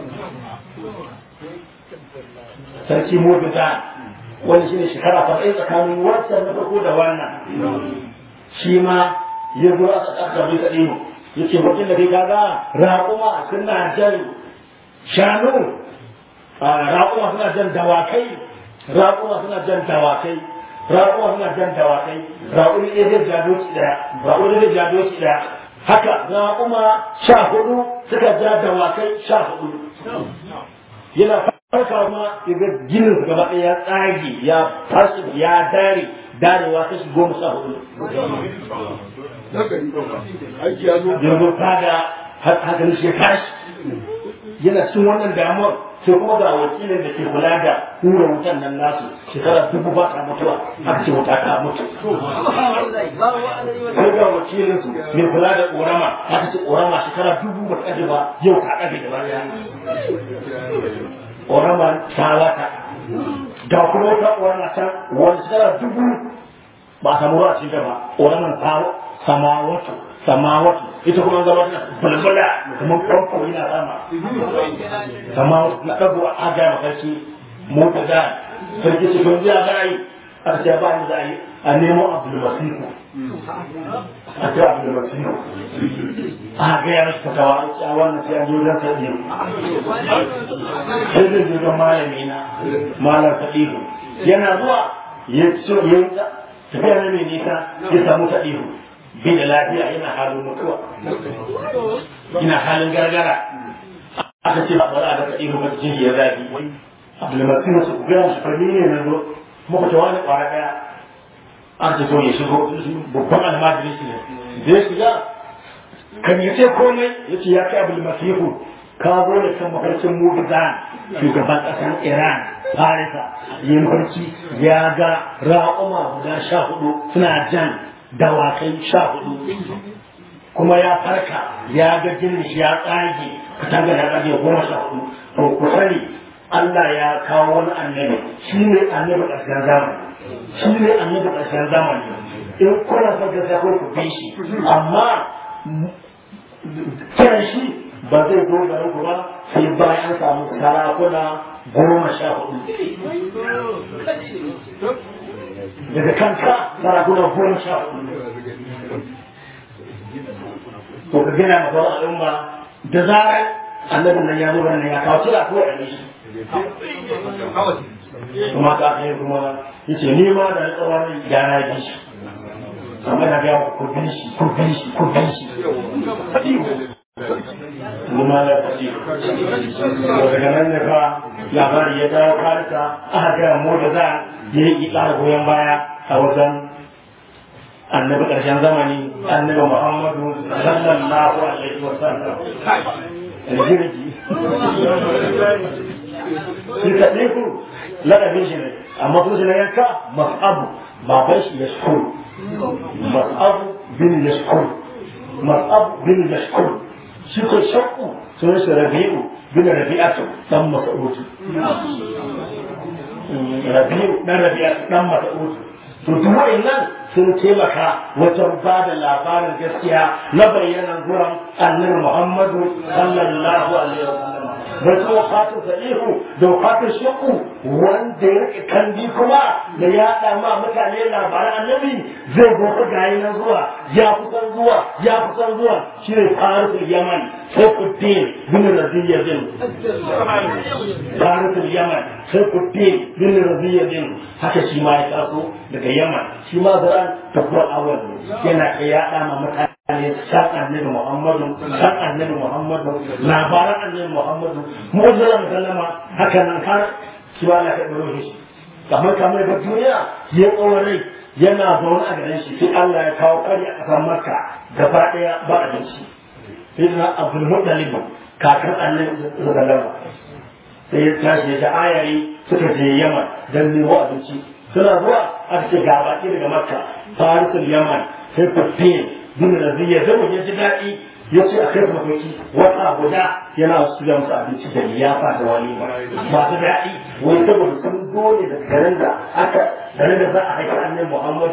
sarki mobita wani shi ne shekara 40 tsakanin wancan na farko da wannan shi ma ya zo a tsakar bisa ɗino ya ce mutum da kai gaga raƙuma suna jan shanu raƙuma suna jan dawakai raƙuma suna jan dawakai raƙuma suna jan dawakai raƙumi ɗaya zai ja doki ɗaya raƙumi zai ja doki ɗaya haka raƙuma 14 suka ja dawakai 14 yana farka ma yaga ginin su gaba ɗaya ya tsage ya fashi ya darewa kashi 14 yanzu fada haka ne shi tashi yana cikin wannan damuwar sai kuma ga wakilin da ke kula da hura wutan nan nasu shekara 1000 ba ta mutuwa aka ce wuta ta mutu sai ga wakilin su mai kula da ƙorama aka ce ƙorama shekara 1000 ba ta ba yau ta ɗaga da baya ƙoramar talata da kuma wata ƙorama can wani shekara 1000 ba a samu ruwa cikin ta ba ƙoramar samawatu ita kuma zama tana bulbula kamar famfo yana sama samawatu na ɗago a gaya mafarki mota da sarki ce kun ji a za a yi a ce ba ni za a yi a nemo abdulmasiku a ce abdulmasiku a gaya mashi fatawa a wannan sai an yi wajen saɗi sai zai zo don malami na malar saɗi yana zuwa ya yi tafiya na mai nisa ya samu saɗi bai da lafiya yana halin mutuwa yana halin gargara aka ce ba za a daga ihu mata jini ya zafi abdulmasiku su gaya shi farmi ne na zo muka ce wani ƙwara ɗaya an ce so ya shigo babban almajiri shi ne da ya shiga kan yi ce komai ya ce ya kai abdulmasiku ka zo da kan mafarkin mubizan shugaban ƙasar iran farisa yi mafarki ya ga raƙuma guda 14 suna jan dawakai 14 kuma ya farka ya ga jinin shi ya tsage katanga da tsage 14 to ku sani Allah ya kawo wani annabi shi ne annabi ƙarshen zamani shi ne annabi ƙarshen zamani in kuna son gaskiya ko ku bi shi amma kiran shi ba zai zo garin ku ba sai bayan an samu sarakuna 14 daga kanka sarakuna 14 to ka gina masa al'umma da zarar annabin nan ya zo garin ya kawo kira ko a shi kuma ka kai kuma yace ni ma da tsawon yana bi shi amma da ga ku bin shi ni ma da fadi daga nan ne fa labari ya dawo karta aka ga mu da za ya yi ƙara goyon baya a wajen annabi ƙarshen zamani annabi Muhammadu sallallahu alaihi wasallam shi ka ɗinku laɗabin shi ne amma kuma shi na yanka mas'abu baban shi ya shukuru mas'abu bin ya shukuru mas'abu bin ya shukuru shi ko shakku sun shi rabi'u bin rabi'atu dan mas'udu rabi'u dan rabi'atu dan mas'udu to duk wa'annan sun taimaka wajen ba da labarin gaskiya na bayyanar zuwan annabi Muhammadu sallallahu alaihi wasallam da kuma fatin sa'ihu da fatin shakku wanda ya rike kandi kuma da ya ma mutane labaran annabi zai goka gayi na zuwa ya kusan zuwa shi ne farisul yaman Saifuddin bin Raziyaddin farisul yaman Saifuddin bin Raziyaddin haka shi ma ya taso daga yaman shi ma zaran tabbar awal yana yaɗa ma mutane san annabi Muhammadu labaran annabi Muhammadu mu'jiza sallama haka nan har shi ba la ka duro shi kamar da duniya ya tsawarai yana zaune a garin shi sai Allah ya kawo kari a kasar Makka gaba daya ba abinci sai na Abdul Muttalib kakan annabi sallallahu sai ya tashi da ayayi suka je Yaman dan nemo abinci suna zuwa aka ce ga baki daga Makka farisul Yaman sai Fatin bin Raziya zai ya ji daɗi ya ce a kai mafarki wata guda yana su da musu abinci da liyafa da wani masu daɗi wai saboda sun dole da garin da za a haifi annabi Muhammad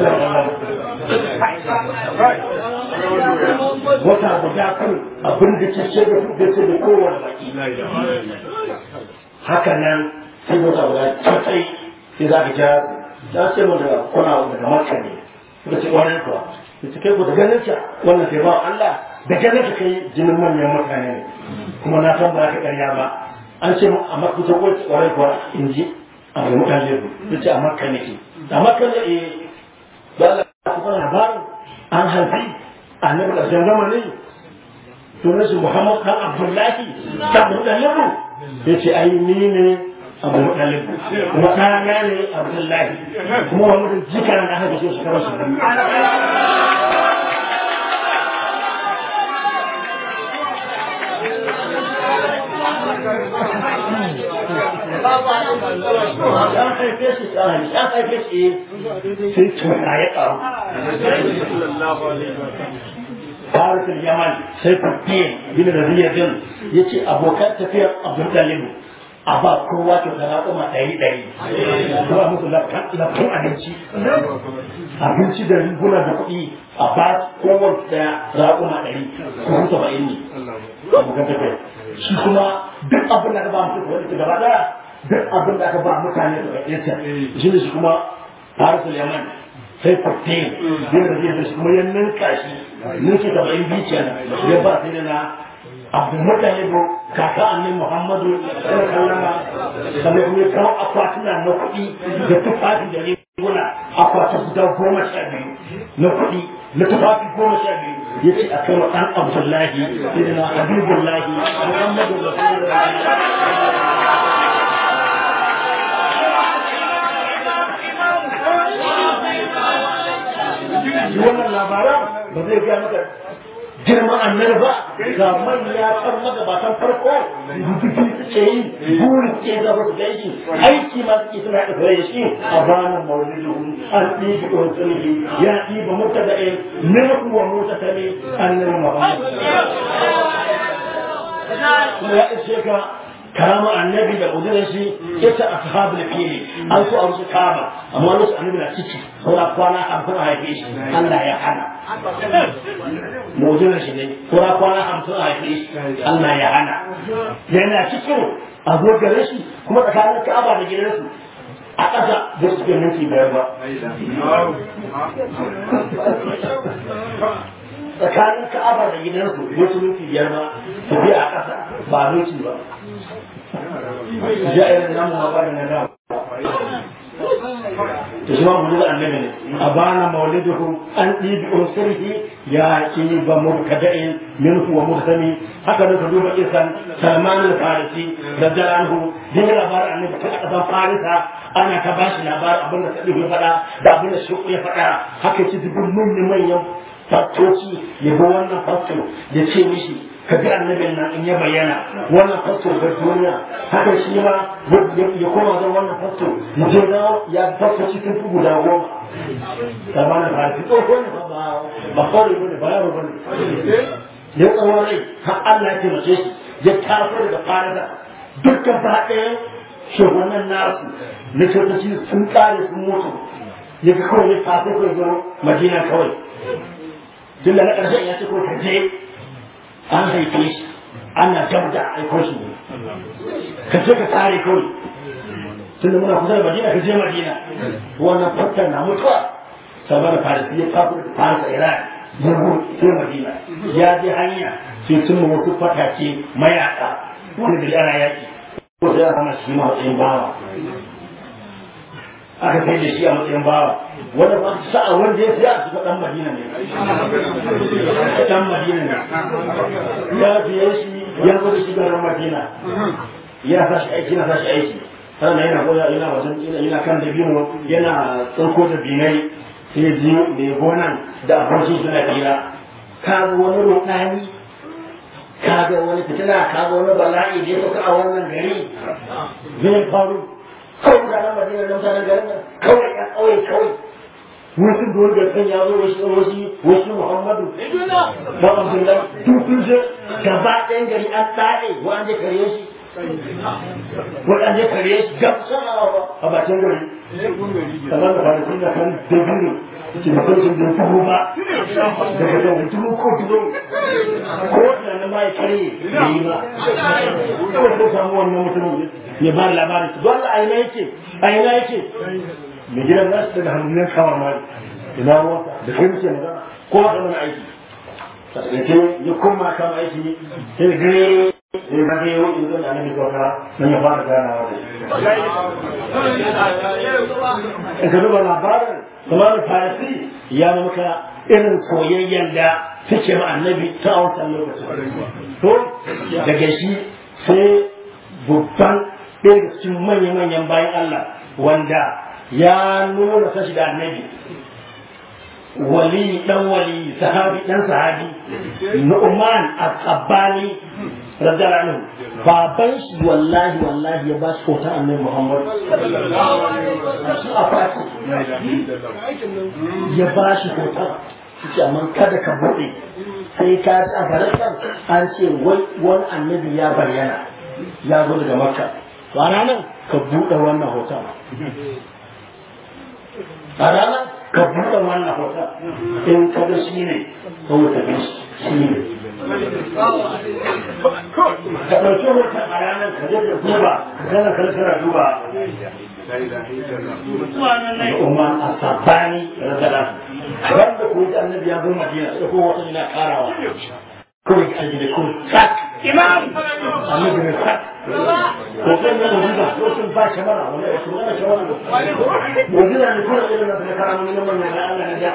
wata guda kan abin da ke ce da kowane baki haka nan sai wata guda sai za ka ja za ce mu daga kuna daga Makka ne suka ce wannan kuwa su kai ku da ganin ta wannan sai ba Allah da ganin ta kai jinin manyan mutane ne kuma na san ba ka ƙarya ba an ce a Makka ta ko kwarai kuwa in ji a ga mutane su ce a Makka ne a Makka ne ba Allah ku fara labarin an haifi annabi ƙarshen zamani sunan shi Muhammad dan Abdullahi dan Mutalibu yace ai ni ne Abu Muttalib kuma ɗana ne Abdullahi kuma wani mutum jikaran da haka shi kawai shi sai tuna ya ƙaru Farisul Yaman sai Fatin bin Raziyaddin yace abokan tafiyar Abdul Muttalib a ba kowa to da raƙuma 100 zuwa musu lafin abinci da riguna da kuɗi a ba kowace daya raƙuma 100 ko 70 ne shi kuma duk abin da aka ba musu wani su gaba daya duk abin da aka ba mutane su ɗaya shi ne shi kuma harisul yaman sai fatin biyar da zai shi kuma ya ninka shi ninki 72 kenan ya ba sai na abu mutane ko kaka annabi Muhammadu sallallahu alaihi wasallam kuma ya kawo akwatuna na kuɗi da tufafi da riguna akwati guda 12 na kuɗi na tufafi 12 yace a kai wa ɗan Abdullahi sayyidina Habibullahi Muhammadu Rasulullahi wannan labaran ba zai gaya maka girman annabi ba ga manya kan magabatan farko rubutu suke yi burin ke da wasu gaiki aiki ma suke suna da fara shi a ranar maulidu an ɗibi ɗin sulhi ya ɗiba mutada'e ne kuwa mutatale annabi Muhammad kuma ya ishe ka karama annabi da uzurin shi ita ashabul fili an so a rusu kama amma wasu annabi na ciki saura kwana 50 a haife shi Allah ya hana mu'jizar shi ne saura kwana 50 a haife shi Allah ya hana yana cikin a zo gare shi kuma tsakanin Ka'aba da gidansu a ƙasa da su ke minti 5 ba tsakanin Ka'aba da gidansu da su minti 5 ba su biya a ƙasa ba minti ba جاء الإمام وقال النداء تسمع مولد النبي أبانا مولده أن بأنصره يأتي بمبتدأ منه ومهتمي هكذا تدوم إنسان سلمان الفارسي رضي الله عنه دين الأبار أن يبقى فارسا أنا كباش الأبار أبونا سأله يفدا أبونا الشوق يفدا هكذا تدوم من يوم fattoci ya bi wannan fatto ya ce mishi ka bi annabin nan in ya bayyana wannan fatto ga duniya haka shi ma ya koma zan wannan fatto ya je da ya fattoci sun fi guda 10 zamanin farfi tsohon ne ba kawai bane ba yaro bane ya tsawon rai har Allah ya taimake shi ya taso daga farada dukkan faɗayen shugabannin nasu na kyautaci sun kare sun mutu ya ga kawai ya taso kai zo Madina kawai tun da na ƙarshen ya ce ko ka je an haife shi ana gabda aiko shi ne ka je ka tsare kawai tun da muna kusa da Madina ka je Madina wannan fattar na mutuwa saboda Farisi ya tafi da Farisa Iran ya sai Madina ya je hanya sai sun mu wasu fatace mayaka wani da ana yaki ko sai ana shi ma matsayin bawa aka sai da shi a matsayin bawa wanda ba su sa'a wanda ya sai a shiga dan Madina ne dan Madina ne ya biye shi ya zo da shi garin Madina ya sa shi aiki na sa shi aiki sannan yana goya yana wajen yana kan da biyu yana tsarko da binai sai ji mai gonan da abincin suna tira ka ga wani rudani ka ga wani fitina ka ga wani bala'i da ya sauka a wannan gari zai faru kawai mutanen Madina da mutanen garin nan kawai ya kawai wasu da wanda kan ya zo wasu Muhammadu ba Abdullahi tutun je gaba ɗayan gari an tsare wa an je kare shi wa an je kare shi gabsa a bakin gari kamar da Farisi da kan dabino ke da sautin da tuhu ba daga da tuhu ko tuhu ko da ma ya kare da yi ba kawai ko samu wannan mutum ya ba labarin su don aina yake mai gidan za su daga hannun kawar mari ina wata da kai muke magana ko ba mana aiki sai ya koma kama aiki sai da gare sai ba ga yau in zan annabi kawara nan ya fara ganawa da shi ka duba labarin kamar Farisi ya maka irin soyayyen da suke ma annabi ta a wancan lokacin to daga shi sai babban ɗaya da cikin manya-manyan bayan Allah wanda ya nuna sashi da annabi wali dan wali sahabi dan sahabi Nu'man al-Qabbani radiyallahu anhu baban shi wallahi ya ba shi kota annabi Muhammad ya ba shi kota shi amma kada ka bude sai ka a garin an ce wai wani annabi ya bayyana ya zo daga Makka to a ranar ka buɗe wannan hoton a ranar ka buɗe wannan hoton in ka ga shi ne ka wuta bi shi ne ka ɗauki hoton a ranar ka je da duba ka gana kalkara duba umar asabani radala wanda ko da annabi ya zo madina sai ko wata ina karawa kawai ka ji da kun sak imam annabi ne sak ko kan ne mujiza ko sun ba shamara wala ko ana shamara mujiza ne ko da na karamu ne man ya Allah ne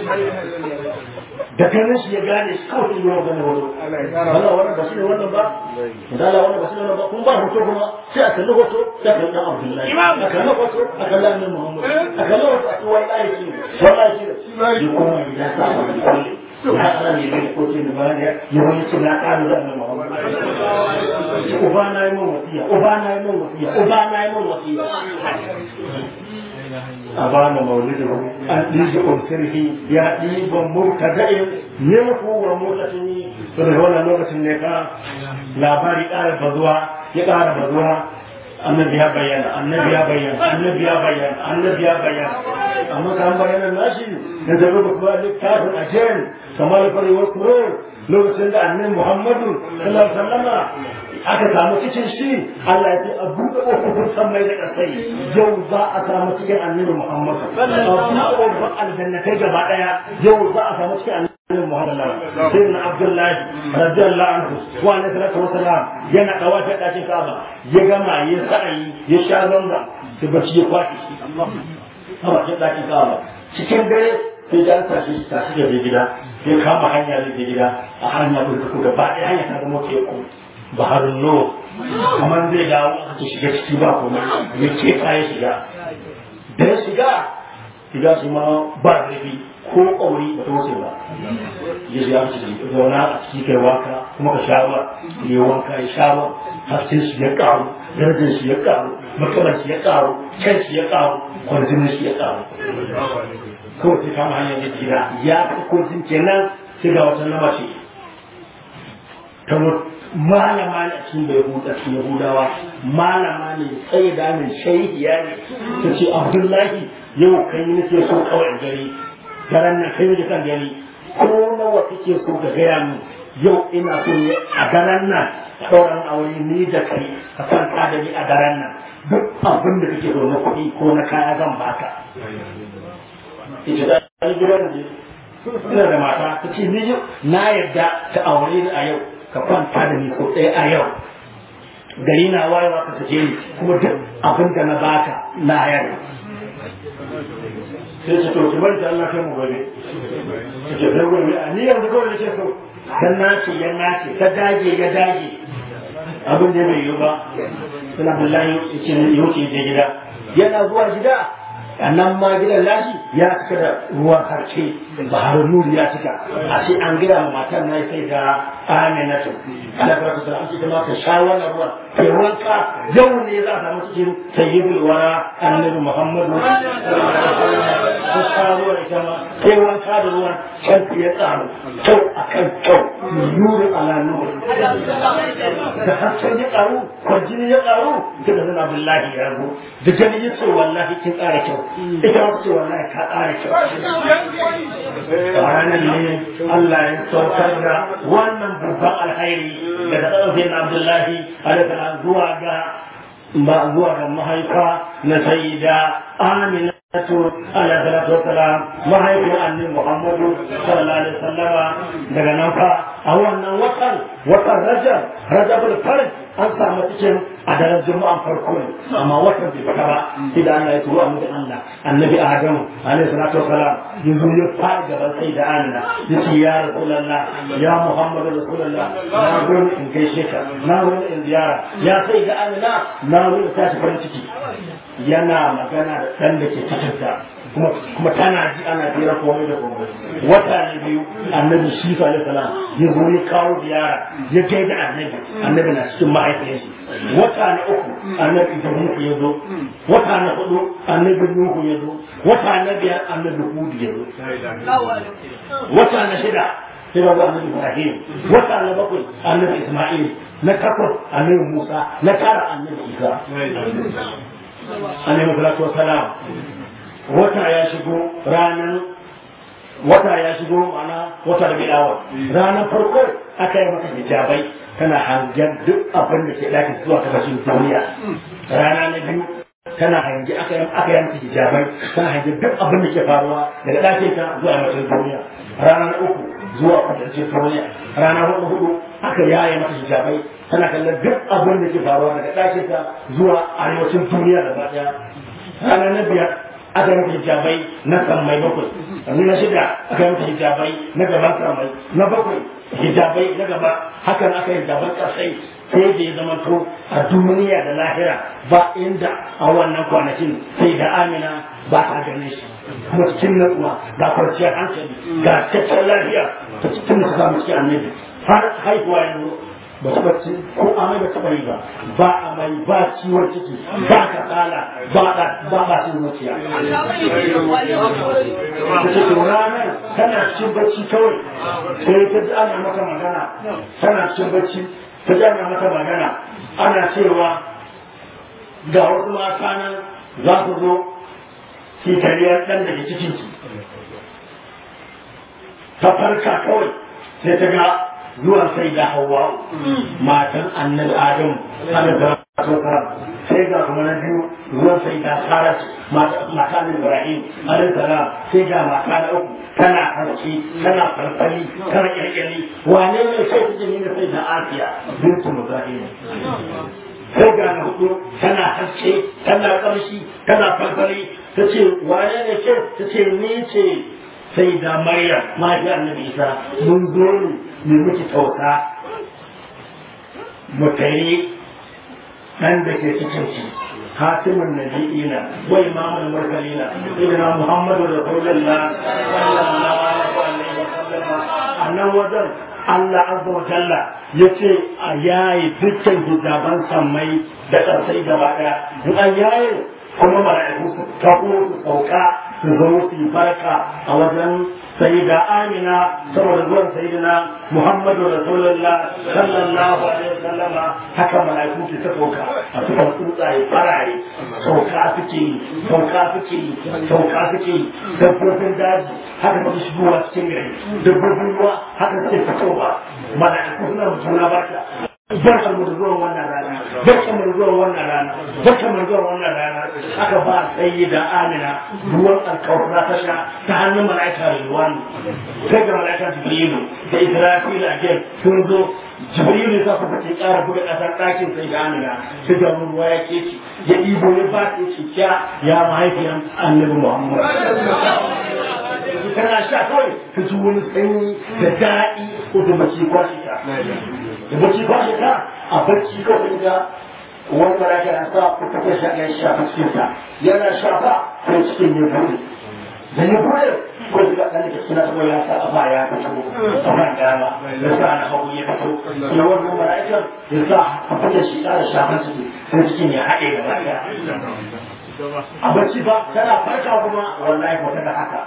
da kan shi ya gane shi kawai shi yau gane wani wannan ba shi ne wannan ba dala wannan ba shi ne wannan ba kun ba hoto kuma sai a kalli hoto da kan dan Abdullahi a kalli hoto a kalli annabi Muhammad a kalli hoto a wallahi shi ya kuma ya sa wani ya ana ne da ko ce ba ya yi wani ce na ƙara da annabi Muhammad uba na yi mun wasiya uba na yi mun wasiya uba na yi mun wasiya أبانا مولده أديج أنسره يأتيب مرتدئ ينفو ومرتدئ فرهونا لغة النقاء لا باري قال بضوها يقال بضوها النبي بيان النبي بيان النبي بيان النبي بيان أما كان بيان الناشي نزلوا بكبار لكتاب الأجين كما يقول والقرور لغة النبي محمد صلى الله عليه وسلم aka samu cikin shi Allah ya ce a buɗe ƙofofin sammai da ƙasai yau za a samu cikin annabi Muhammad a buɗe ƙofofin aljannatai gaba ɗaya yau za a samu cikin annabi Muhammad sai na Abdullahi radiyallahu anhu wa alaihi salatu wasalam yana dawa ta ɗakin Ka'aba ya gama ya sa'ayi ya sha zanza da bacci ya kwaɗi shi a bakin ɗakin Ka'aba cikin dare sai da tashi da gida ya kama hanya da gida a hanya ko gaba ɗaya hanya ta zama teku baharun no kamar zai dawo aka shiga ciki ba kuma ya ce ya shiga da ya shiga su ma ba zafi ko ƙauri ba ta wuce ba ya shiga ciki zauna a ciki kai waka kuma ka sha ba ya wanka ya sha ba hasken shi ya ƙaru darajar shi ya ƙaru makarar shi ya ƙaru kyan shi ya ƙaru kwarjinin shi ya ƙaru kawai sai kama hanyar da gida ya fi kwarjin kenan sai ga wata na mace ta malama ne a cikin yahudawa malama ne tsaye da min shaihiya ne ta ce Abdullahi yau kai nake so kawai gari garan nan kai kan gani ko nawa kake so ka gaya min yau ina so a garan nan sauran aure ni da kai ka san ka da ni a garan nan duk abin da kake so na kuɗi ko na kaya zan baka ita da gidan ne ina da mata ta ce ni na yarda ta aure ni a yau ka kwanta da ni ko ɗaya a yau gari na wayewa ka sake ni kuma duk abin da na baka na yarda sai ce to ki bari da Allah kai mu gobe ce sai gobe a ni yanzu kawai nake so dan nace ya nace ta dage ya dage abin da bai yi ba suna billahi yace yau ke je gida yana zuwa gida nan ma gidan lashi ya cika da ruwan harce bahar nuri ya cika a ce an gida ma matan na sai da aminatu ana fara ta an ce ma ka sha wannan ruwan ke wanka yau ne za a samu cikin sayyidul wara annabi muhammad ko sha ruwan ita ma ke wanka da ruwan kan ya tsaro kyau akan kyau nuri ala nuri da hasken ya karu kwarjini ya karu duka zana billahi ya zo da gani ya ce wallahi kin tsara kyau ita wata ce wallahi ka tsara kyau a ranar ne Allah ya saukar da wannan babban alhairi daga ɗaukar Abdullahi alaihi zuwa ga mahaifa na sayyida Amina alaihi salatu wassalam mahaifin annabi Muhammadu sallallahu alaihi wasallama daga nan fa a wannan watan Rajabul Farj an samu cikin a daren juma'an farko ne amma watan bai fita ba sai da Allah ya turo annabi Adamu alaihi salatu wassalam yanzu ya fara gaban sai da Amina yace ya Rasulullah ya Muhammadu Rasulullah na gurin in gaishe ka na gurin in ziyara ya sai da Amina na gurin ta shi farin ciki yana magana da ɗan da ke cikinta kuma tana ji ana jira komai da komai wata ne biyu annabi shi alaihi salam ya zo ya kawo ziyara ya gaida annabi na cikin mahaifiyar shi wata na uku annabi Ibrahim ya zo wata na hudu annabi Nuhu ya zo wata na biyar annabi Hud ya zo wata na shida sai ga annabi Ibrahim wata na bakwai annabi Isma'il na takwas annabi Musa na tara annabi Isa annabi sallallahu alaihi wasallam wata ya shigo mana wata da bilawa ranar farko aka yi maka hijabai kana hangen duk abin da ke ɗakin zuwa kasashen duniya rana na biyu kana hange aka yi maka hijabai kana hange duk abin da ke faruwa daga ɗakin ka zuwa yammacin duniya rana na uku zuwa kudancin duniya rana hudu aka yaye maka hijabai kana kallon duk abin da ke faruwa daga ɗakin ka zuwa arewacin duniya gaba ɗaya rana na biyar aka yi maka hijabai na sammai bakwai na shida aka yi maka hijabai na gaban sammai na bakwai hijabai na gaba hakan aka yi hijaban ƙasai sai da ya zama to a duniya da lahira ba inda a wannan kwanakin sai da amina ba ta ganin shi kuma cikin natsuwa ga kwanciyar hankali ga cikakken lafiya ta cikin da samu cikin annabi har haihuwa yanzu ba ta bacci ko amai ba ta bari ba ba amai ba ciwon ciki ba kasala ba cin zuciya ta ce ranar tana cikin bacci kawai sai ta ji ana mata magana tana cikin bacci ta ji ana mata magana ana cewa ga wasu mata nan za su zo kitariyar ɗan daga cikinki ta farka kawai sai ta ga zuwan sai da hawa matan annabi adam alaihi sai ga kuma na biyu zuwan sai da sarat mata annabi ibrahim alaihi salam sai ga mata na uku tana harci tana farfari tana kirkiri wane ne sai ta jini da sai da asiya bintu ibrahim sai ga na hudu tana haske tana kamshi tana farfari ta ce wane ne ce ta ce ni ce sai da maryam mahaifiyar annabi isa mun zo ne miki kyauta mu kai ɗan da ke cikin shi hatimin nabi'ina wa imamul mursalina sayyidina muhammadu rasulullah sallallahu alaihi wasallam annan wajen Allah azza wa jalla yace a yayi dukkan hijaban sammai da ƙarsai gaba ɗaya in an yaye kuma mala'iku su tafi su sauka su zo su barka a wajen sayyida amina saboda zuwan sayyidina muhammadu rasulullah sallallahu alaihi wasallam haka mala'iku su ta sauka a cikin tsuntsaye farare sauka suke dabbobin daji haka suke shigowa cikin gari dabbobin ruwa haka suke fitowa mala'iku suna juna barka barkan mu da zuwan wannan rana barkan mu da zuwan wannan rana barkan mu da zuwan wannan rana aka ba sayyida amina ruwan alkawara ta sha ta hannun mala'ika rilwan sai ga mala'ika jibrilu da israfil a gen sun zo jibrilu ya sa fice ƙara buga ƙasar ɗakin sai ga amina sai ga ruwa ya ke ci ya ɗibo ya ba ta ce ya mahaifiyan annabi muhammad tana sha kawai ta ji wani sanyi da daɗi ko da mace kwashi ta da bacci ba shi ta a bacci kawai ga wani malaka ya sa ko ta kashe ya shafa cikin sa yana shafa sai cikin ya bude da ya bude ko da dan da suna so ya sa a baya ta ko a ban dama da sa na hawo ya fito ya wannan malaka ya sa a fita shi da shafa ciki sai cikin ya haɗe gaba ɗaya a bacci ba tana farka kuma wallahi ko ta haka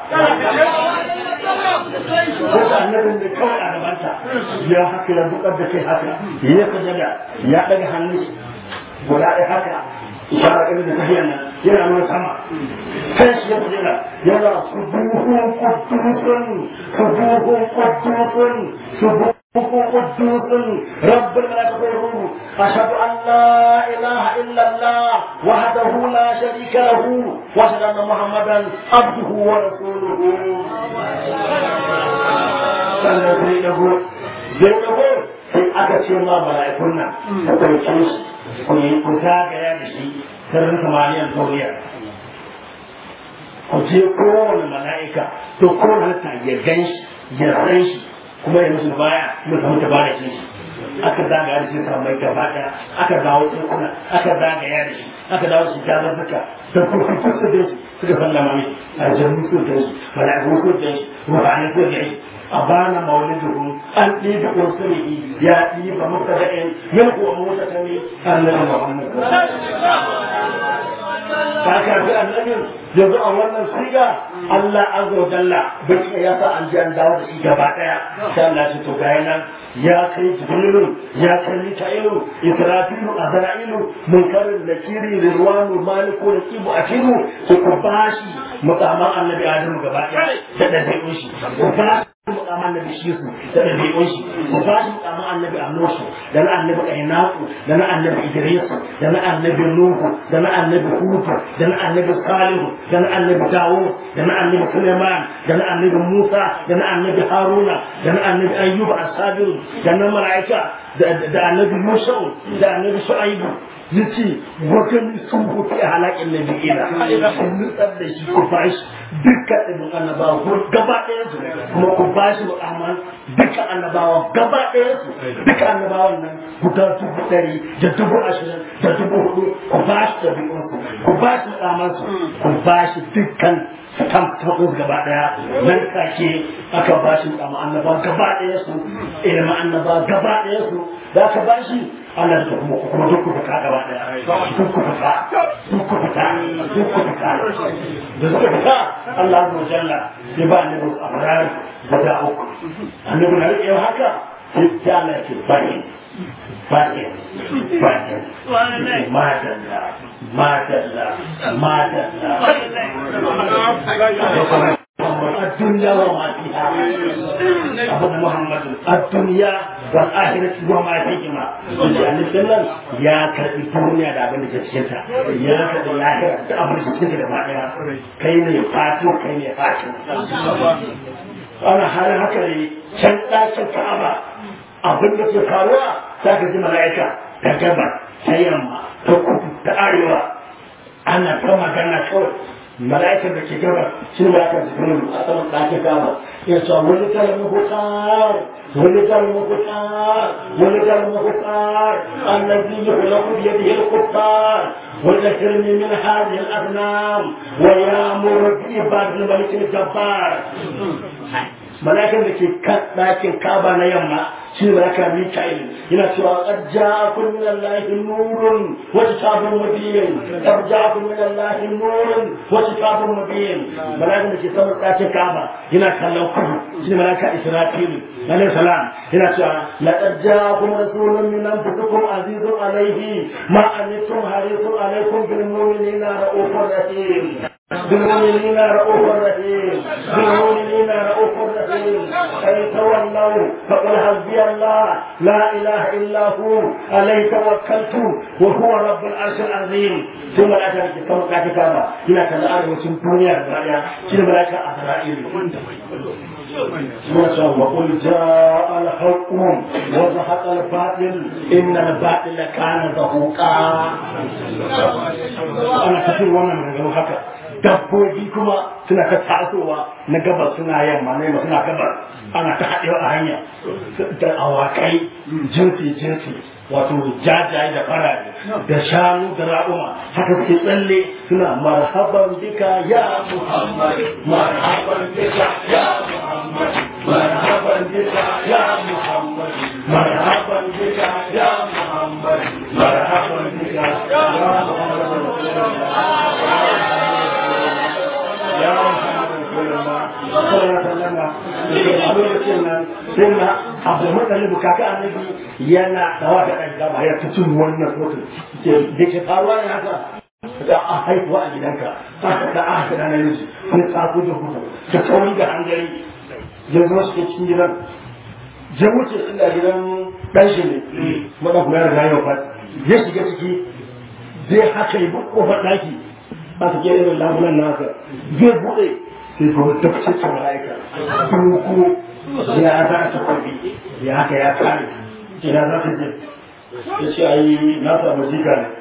ko da annabin da kawai a gabanta ya haka ya dukar da kai haka ya sajada ya daga hannun guda ɗaya haka ishara irin da tahiyar nan yana nuna sama kai shi ya sajada yana subuhun قدوس رب الملائكة والروح أشهد أن لا إله إلا الله وحده لا شريك له وأشهد أن محمدا عبده ورسوله sai aka ce ma mala'ikun nan ta ɗauke shi ku zagaya da shi sararin samaniyar duniya ku je kowane mala'ika to kowane halitta ya gan shi ya san shi kuma ya musu baya kuma samu tabara shi aka zagaya da shi sammai gaba daya aka dawo tsokuna aka zagaya da shi aka dawo da shi jazar duka da kuma kusa da shi suka sallama mai a jami'in su da shi mala'iku su da shi ruhani su da shi a bana mauliduhu an ɗiba unsurihi ya ɗiba mutada'in milku wa mutatami annabi muhammad ka karbi annabin yanzu a wannan siga Allah azza wa jalla bai ya sa an ji an dawo da shi gaba daya sai Allah ya to ga nan ya kai jibrilu ya kai mika'ilu israfilu azra'ilu munkarin nakiri rirwanu maliku naqibu atibu ku bashi mukaman annabi adamu gaba daya da dabi'un shi ku bashi mukaman annabi shisu da dabi'un shi ku bashi mukaman annabi anusu da na annabi ainaku da na annabi idrisu da na annabi nuhu da na annabi hud da na annabi salihu da na annabi dawud da na annabi sulaiman da na annabi musa da na annabi haruna da na annabi ayyub as-sabir da na malaika da annabi musa da annabi shu'aibu yace wakani sun hutu a halakin nabiyina sun nutsar da shi ku bashi dukkan ɗin annabawa gaba ɗaya su kuma ku bashi mu'amal dukkan annabawa gaba ɗaya su dukkan annabawan nan guda 100,000 da 20,000 da 4,000 ku bashi ɗabi'unsu ku bashi mu'amalsu ku bashi dukkan tamfakus gaba ɗaya nan take aka bashi annabawa gaba ɗaya su ilimin annabawa gaba ɗaya su da aka bashi Allah da kuma duk ku fita gaba daya duk ku fita duk ku fita duk ku fita da suka fita Allah azza wa jalla sai ba ne musu abrar guda uku annabi na rike haka sai Allah ya ce bai madalla الدنيا وما فيها أبو محمد الدنيا والآخرة وما فيهما يعني سنن يا كرب الدنيا دا بند جسنتا يا كرب الآخرة دا بند جسنتا ما يا كين يفاتو كين يفاتو أنا حالا هكذا شنطا شنطا abin da ke faruwa za ka ji mala'ika ta gaba ta yamma ta kudu ta arewa ana ta magana kawai mala'ikan da ke gaba shi ne mala'ikar jibrilu a saman ɗakin gaba ya ce wani kalmar hutar wani kalmar hutar wani kalmar hutar annabi ya kula ku biya da yin hutar wanda kirmi min hadin adnam wa ya murbi ibadul malikin jabbar mala'ikan da ke ɗakin kaba na yamma shi ne malaka mika'il yana cewa qad ja'akum min allahi nurun wa kitabun mubin qad ja'akum min allahi nurun wa kitabun mubin malaka da ke sama ɗakin Kaaba yana kallon kudu shi ne malaka Israfil alayhi salam yana cewa laqad ja'akum rasulun min anfusikum azizun alayhi ma anittum harisun alaykum bil mu'minina ra'ufur rahim بالمؤمنين رؤوف رحيم بالمؤمنين رؤوف رحيم فإن تولوا فقل حسبي الله لا إله إلا هو عليه توكلت وهو رب العرش العظيم ثم الأجر كما قال كما هنا كالآن وسم الدنيا البارية ثم الأجر أسرائيل وقل جاء الحق وزهق الباطل إن الباطل كان زهوقا أنا كثير وانا من هكذا dabbobi kuma suna ta tasowa na gabar suna yamma na yamma suna gabar ana ta haɗewa a hanya da awakai jinsi wato jajaye da farare da shanu da ra'uma haka suke tsalle suna marhaban bika ya Muhammad marhaban bika ya Muhammad marhaban bika ya Muhammad marhaban bika ya Muhammad marhaban bika ya Muhammad abu matsalin kaka annabi yana dawa da ɗan gaba ya tutu wannan mutum da ke faruwa ne haka da a haihuwa a gidanka da a haka na yanzu ne tsako da hudu da tauri da hangari ya zo su ke cikin gidan ya wuce inda gidan ɗan shi ne maɗan kula da rayuwa ba ya shiga ciki zai haka yi kofar ɗaki ba su ke irin labulan nasa zai buɗe sai kuma tabbacin mala'ika ko ya za ta kwabi ya haka ya kare ina za ta je ya ce ayi na samu jika ne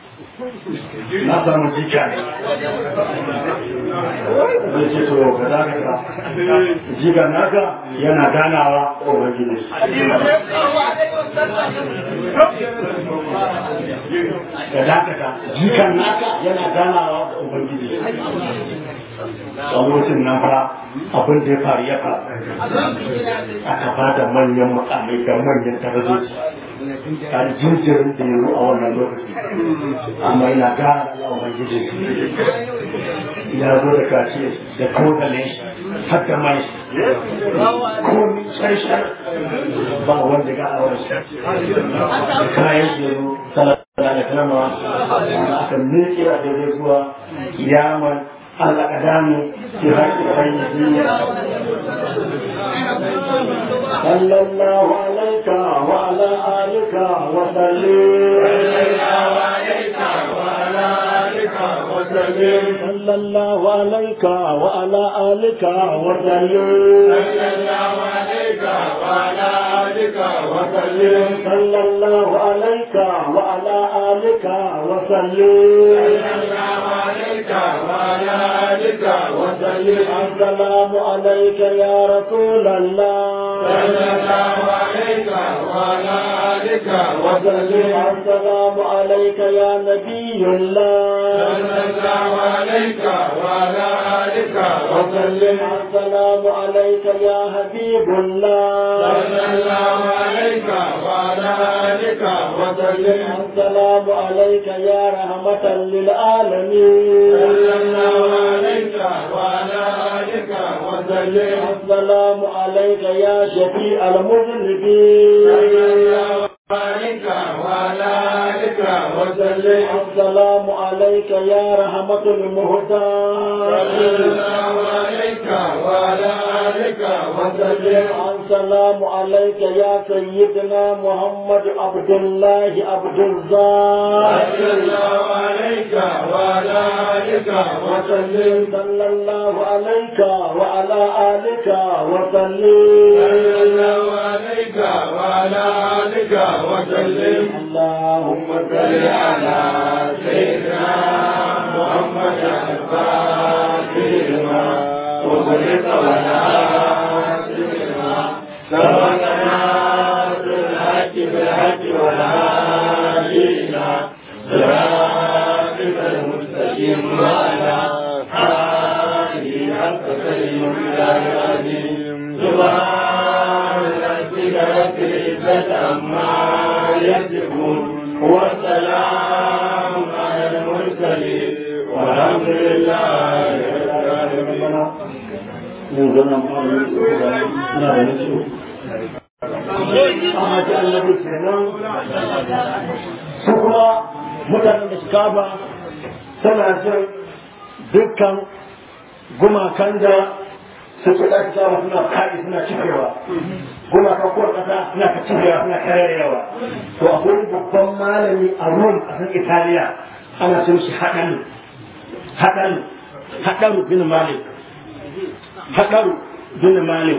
zai ce to ka za ka jika naka yana ganawa a ubangiji ka dakata jikan naka yana ganawa da ubangiji a lokacin nan fa abin da ya faru aka ba da manyan mukamai da manyan darajoji kan jinjirin da yaro a wannan lokaci amma ina gane Allah ubangiji ya zo da kace da kodale har da mai komi shashar ba wanda ga awar shi kayan yaro sallallahu alaihi wasallam aka miƙe a daidai zuwa kiyamar الأقدام في هذه الدنيا صلى الله عليك وعلى آلك وسلم صلى الله عليك وعلى آلك وسلم صلى الله عليك وعلى آلك وسلم السلام عليك يا رسول الله صلى الله عليك وعلى آلك وسلم السلام عليك يا نبي الله صلى الله عليك وعلى آلك وسلم السلام عليك يا حبيب الله صلى الله عليك وعلى آلك وسلم السلام عليك يا رحمة للعالمين صلى الله عليك وعلى آلك وسلم السلام عليك يا شفيع المذنبين صلى الله عليك وعلى آلك وسلم السلام عليك يا رحمة المهتدين صلى الله عليك وعلى آلك وسلم السلام عليك يا سيدنا محمد عبد الله عبد الزاد صلى الله عليك وعلى آلك وسلم صلى الله عليك وعلى آلك وسلم صلى الله عليك وعلى آلك وسلم اللهم صل على سيدنا محمد الفاتح لما أغلق والعاصم لما سبقنا بالحق بالحق والهادي إلى صراطك المستقيم وعلى آله حق كلمة الله العظيم سبحان ربك رب العزة عما يصفون والسلام على المرسلين والحمد لله رب العالمين. su kuma mutanen da suka ba suna jin dukkan gumakan da suke ɗaki sama suna kaɗi suna cikewa gumakan kuwar ƙasa suna ta cikewa suna kararewa to akwai babban malami a Rum a san Italiya ana cin shi haɗaru bin Malik haɗaru bin Malik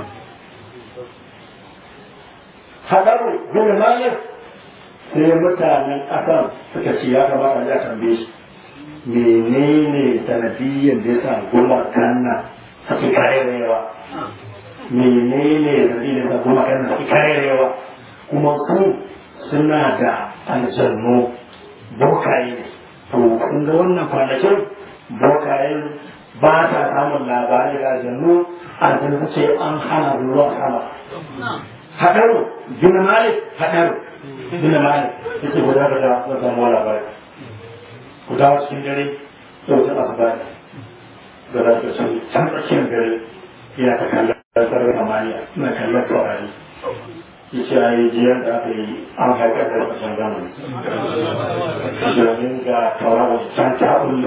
haɗaru bin Malik sai mutanen ƙasar suka ce ya kamata a tambaye shi menene sanadiyyar da ya sa gumakan nan suke karewa menene dalilin da gumakan nan suke karewa kuma su suna da aljannu bokaye ne to kun ga wannan kwanakin bokaye ba ta samun labari da aljannu aljannu ce an hana ruwan sama haɗaru bin Malik haɗaru bin Malik yake guda da zama labari ku dawo cikin dare sautin asibari da za su ce can tsakiyar dare yana ta kallon sararin amaniya na kallon taurari ya ce a yi jiyar da aka yi an haifar da ƙasar zamani domin ga tauraron can ta ullo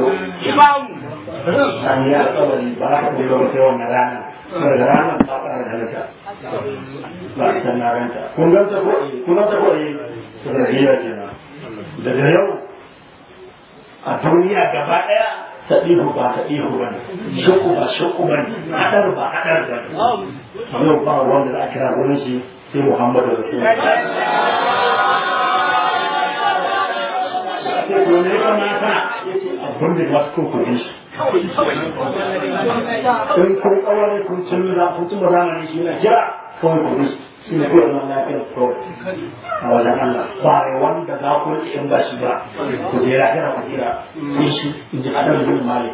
an yi alƙawari ba a kaɗe ba sai wannan rana daga ranar ba ƙara da halitta ba a san na ranta kun ganta ko su da hira kenan daga yau a duniya gaba ɗaya ta ihu ba ta ihu ba ne shakku ba shakku ba ne haɗar ba haɗar ba ne yau ba wanda za a kira wurin shi sai Muhammadu Rasulullah sai ko ne ba mata abin da ba su ko shi in kun kawai kun cin zamani shi na jira kawai ku shi shi ne kawai na lafiyar kawai a wajen Allah ba wanda za ku riƙe in ba shi ba ku jera kira ku jera sai shi in ji adam bin Malik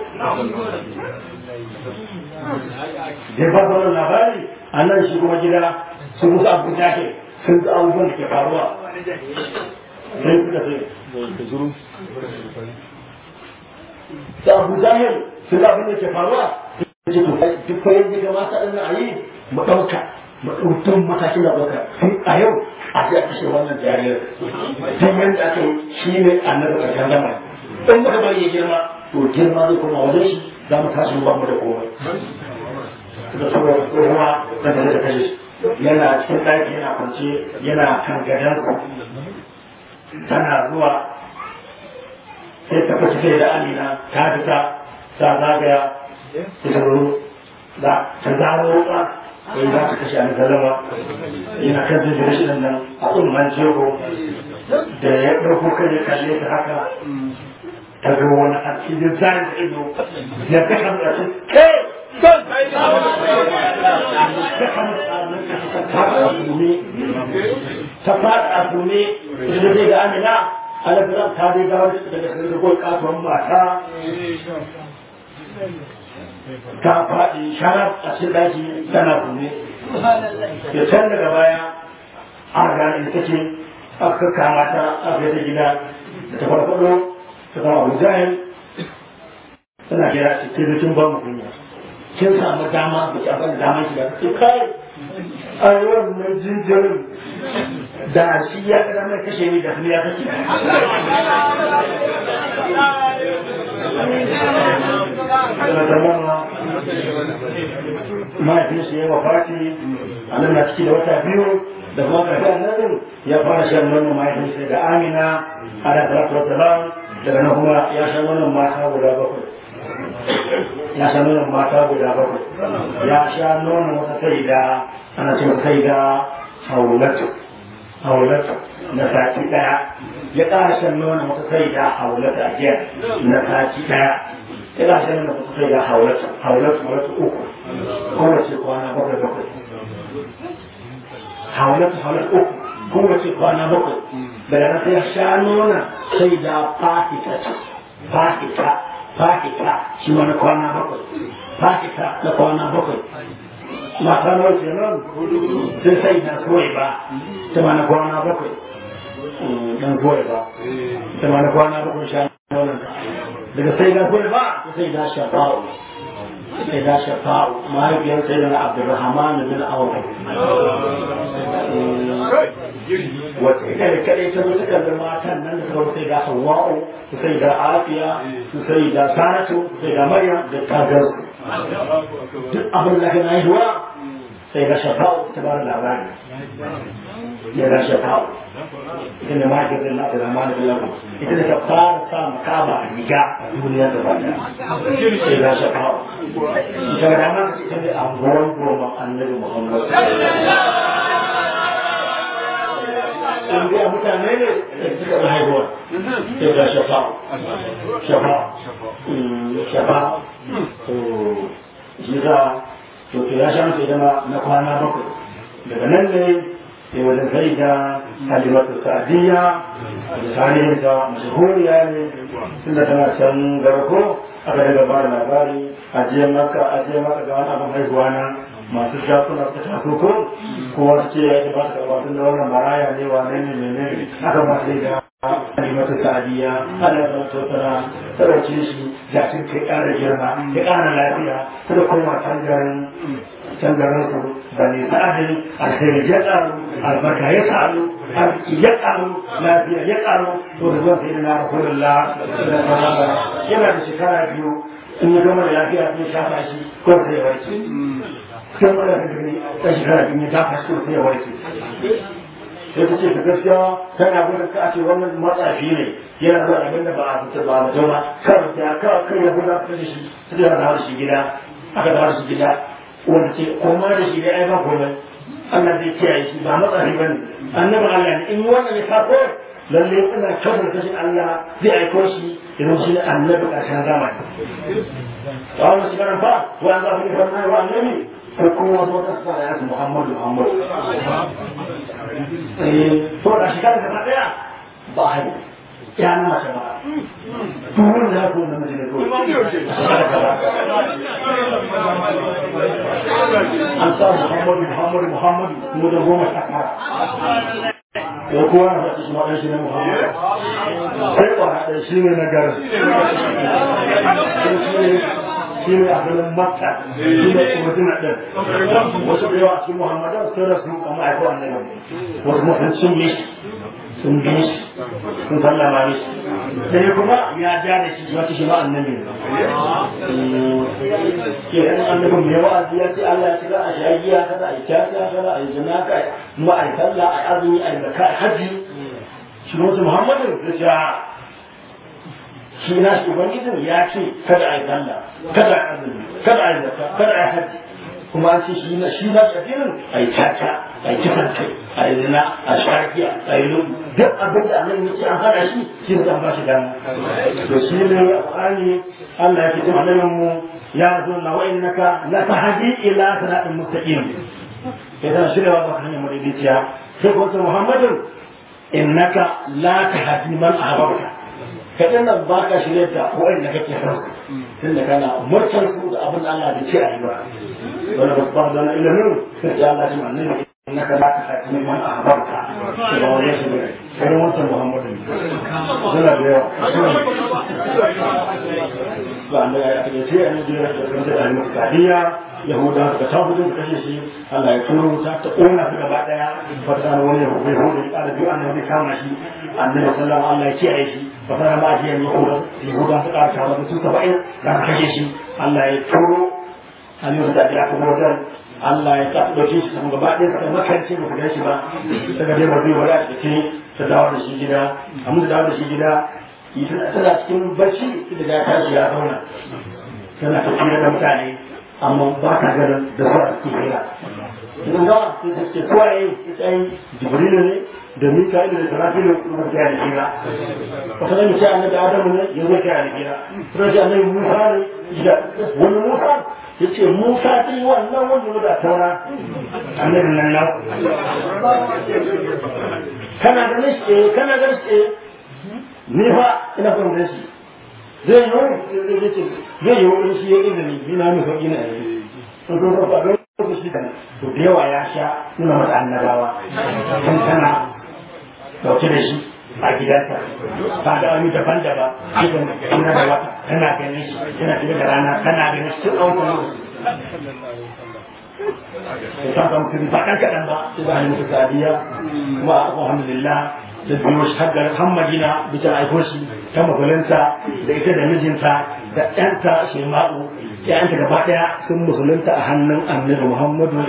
dai ba wannan labari a nan shi kuma gida su musu Abu Jahil sun ga abubuwan da ke faruwa sai suka ce da Abu Jahil sun ga abin da ke faruwa sai ce to duk fayin da kamata ɗin a yi mu ɗauka mu ɗauki matakin da ɗauka a yau a ce a kashe wannan jariyar tun yadda aka yi shi ne annabi ƙarshen zamani in muka bari ya girma to girma zai koma wajen shi za mu tashi ba mu da komai da tsoron tsohuwa da da kashe shi yana cikin ɗaki yana kwance yana kan gadansa tana zuwa sai ta fashe sai da amina ta fita ta zagaya ta zaro da ta zaro ba sai za ta kashe an zalama yana kan jirgin shi nan a umman jego da ya ɗauko kai ya kalle ta haka ta ga wani a cikin zarin da ido ya kashe da shi ke ta faɗa a tuni da zai ga amina alabiran ta dai gawar daga sarari ko kasuwan mata ta faɗi sharar a cikin daji tana tuni ya can daga baya a gane da take aka kama ta aka ta gida da ta farfaɗo ta kama abu zahir tana kira cikin rikin ba mu kunya kin samu dama da ke abin dama ki da kake kai a wannan jinjirin da shi ya kada mai kashe ni da hannu ya kashe mahaifinsu ya wafati a nan na ciki da wata biyu da kuma karfi annabin ya fara shan nonon mahaifinsu da amina a da salatu wasalam daga nan kuma ya shan nonon mata guda bakwai ya sha nonon mata guda bakwai ya sha nonon wata sai da ana ce sai da haulatu na sati daya ya ƙara shan nonon wata sai da haulatu a jiya na sati daya ya ƙara shan nonon wata sai da haulatu uku kowace kwana bakwai haulatu uku kowace kwana bakwai daga nan sai ya sha nonon sai da fakita shi wani kwana bakwai fakita na kwana bakwai mata nawa kenan sai sai na soyi ba ta mana kwana bakwai dan soyi ba ta mana kwana bakwai sha wannan daga sai na soyi ba sai da shafa'u mahaifiyar sai da Abdurrahman bin Awf wata ita da kaɗai ta zo suka da matan nan da suka sai da Hawwa'u su sai da Afiya su sai da Saratu su sai da Maryam da Tagar duk abin da kana haihuwa sai da Shafa'u ta bar labari ya da Shafa'u ita ne mahaifiyar da Abdurrahman bin Awf ita da ta fara sa makaba a riga a duniya da bada sai da Shafa'u ita da dama ta ce a goron goma annabi Muhammad in dai mutane ne da suka da haihuwa sai da shafa to shi za to ya sha mace dama na kwana bakwai daga nan ne sai wajen sai da halimatu sa'adiyya da tarihin ta mashahuriya ne tun da tana can garko aka daga ba da labari ajiyar maka ga wani abin haihuwa na masu shafuna ta shafi ko kowa ce ya ba su karɓa tun da wannan maraya ne wa ne aka ba sai da halimatu sa'adiyya ana da tattara sarauce shi jakin kai ƙara girma ya ƙara lafiya ta da kuma tangarin su da ne sa'adin alheri ya ƙaru albarka ya ƙaru arziki ya ƙaru lafiya ya ƙaru to da zuwa sai da na rasulullah yana da shekara biyu in ya gama da lafiya sai shafa shi ko sai ya warke sai wanda ka gani ta shekara biyu ya shafa shi ko sai ya warke sai ta ce ta gaskiya tana gudun ka ce wannan matsafi ne yana zuwa abin da ba a fita ba mutum ba kawai ya kawai kai ya gudan ta da shi ta ce da shi gida aka da shi gida wanda ce koma da shi dai ai ba komai Allah zai kiyaye shi ba matsafi ba ne annabi Allah ne in wannan ya sako lalle ina kyautar da shi Allah zai aiko shi idan shi annabi ƙarshen zamani a wannan shekaran fa wa an zafi ne farna wa annabi ko kuma wasu wata sa da yasu Muhammadu to da shekarar gaba daya ba haihu ya na mace ba duk da ko na mace ne ko an sa Muhammadu mu da goma shakara ko kowa na faɗi shi ma shi ne Muhammadu sai ba da shi ne na garin shi ne a ganin Makka shi ne Madina din wasu da yawa cikin Muhammadu sai da su kama aiko annabi wasu mutum sun bi shi sun sallama mishi sai kuma ya ja da shi wata shi ma annabi ke yan annabin mai wa'azi ya ce Allah ya shiga a shagiya kada a kyasa kada a yi zina ka kuma a yi sallah a azumi a yi zakka a haji shi wata Muhammadu ya ce shi na shi ubangijin ya ce kada a yi sallah kada a azumi kada a yi zakka kada a yi haji kuma an ce shi na shafinin a yi caca a yi kisan kai a yi zina a shakiya a yi lubu duk abin da annabi ya ce an hana shi shi ne an ba shi dama to shi ne alƙur'ani Allah ya ce tun annabin mu ya zo na wa innaka la tahdi ila siratin mustaqim idan shirya wa hanyar madaidaiciya sai ko Muhammadin innaka la tahdi man ahbabta kaɗan nan ba ka shirya da wa'in da kake son tun da kana umarcar su da abin Allah da ce a yi ba wani ba su ba da ilimin sai ya Allah ce annabi innaka la tahdi man ahbabta to ba wani shi ne kai wancan Muhammadu yana da yawa ba Allah ya ce a yi da kan da kadiya Yahuda suka tabbata da kashe shi Allah ya turo ta ƙona su gaba daya fata wani Yahuda ya ƙara biyu annabi kama shi annabi sallallahu Allah ya kiyaye shi fata ma ji Yahuda su ƙara kama da su 70 da kashe shi Allah ya turo annabi da ya kuma wajen Allah ya tafi dauke shi kuma gaba ɗaya suka makance ba ku gan shi ba daga dai mazi wala da ke ta dawo da shi gida amma da dawo da shi gida tana cikin bacci da ya tashi ya zauna tana tafiya da mutane amma ba ka ganin da zuwa cikin hira idan gawa sai ta ce kowaye ita yi jibrilu ne da mika'ilu da sarafilu kuma ta yi da hira wata zai ce annabi adamu ne ya zo ta yi da hira kuma ce annabi musa ne wani musa ya ce musa ta yi wannan wanda da taura annabi nan na kana ganin shi kana ganin shi ni fa ina son ganin shi zai yi wani shi ya izini ina mai sauƙi na yanzu sun zo ba don su shi kan to da yawa ya sha suna mata annabawa kan tana dauke da shi a gidanta ba da wani daban daban cikin ina da wata tana ganin shi tana tafi da rana tana ganin shi tun ɗaukar lokaci ta samu kiri ba ɗan kaɗan ba sai ba a yi musu sadiya kuma alhamdulillah da biyo shi har Madina bisa aiko shi ta musulunta da ita da mijinta da ɗanta Shema'u ƴaƴanta gaba ɗaya sun musulunta a hannun Annabi Muhammadu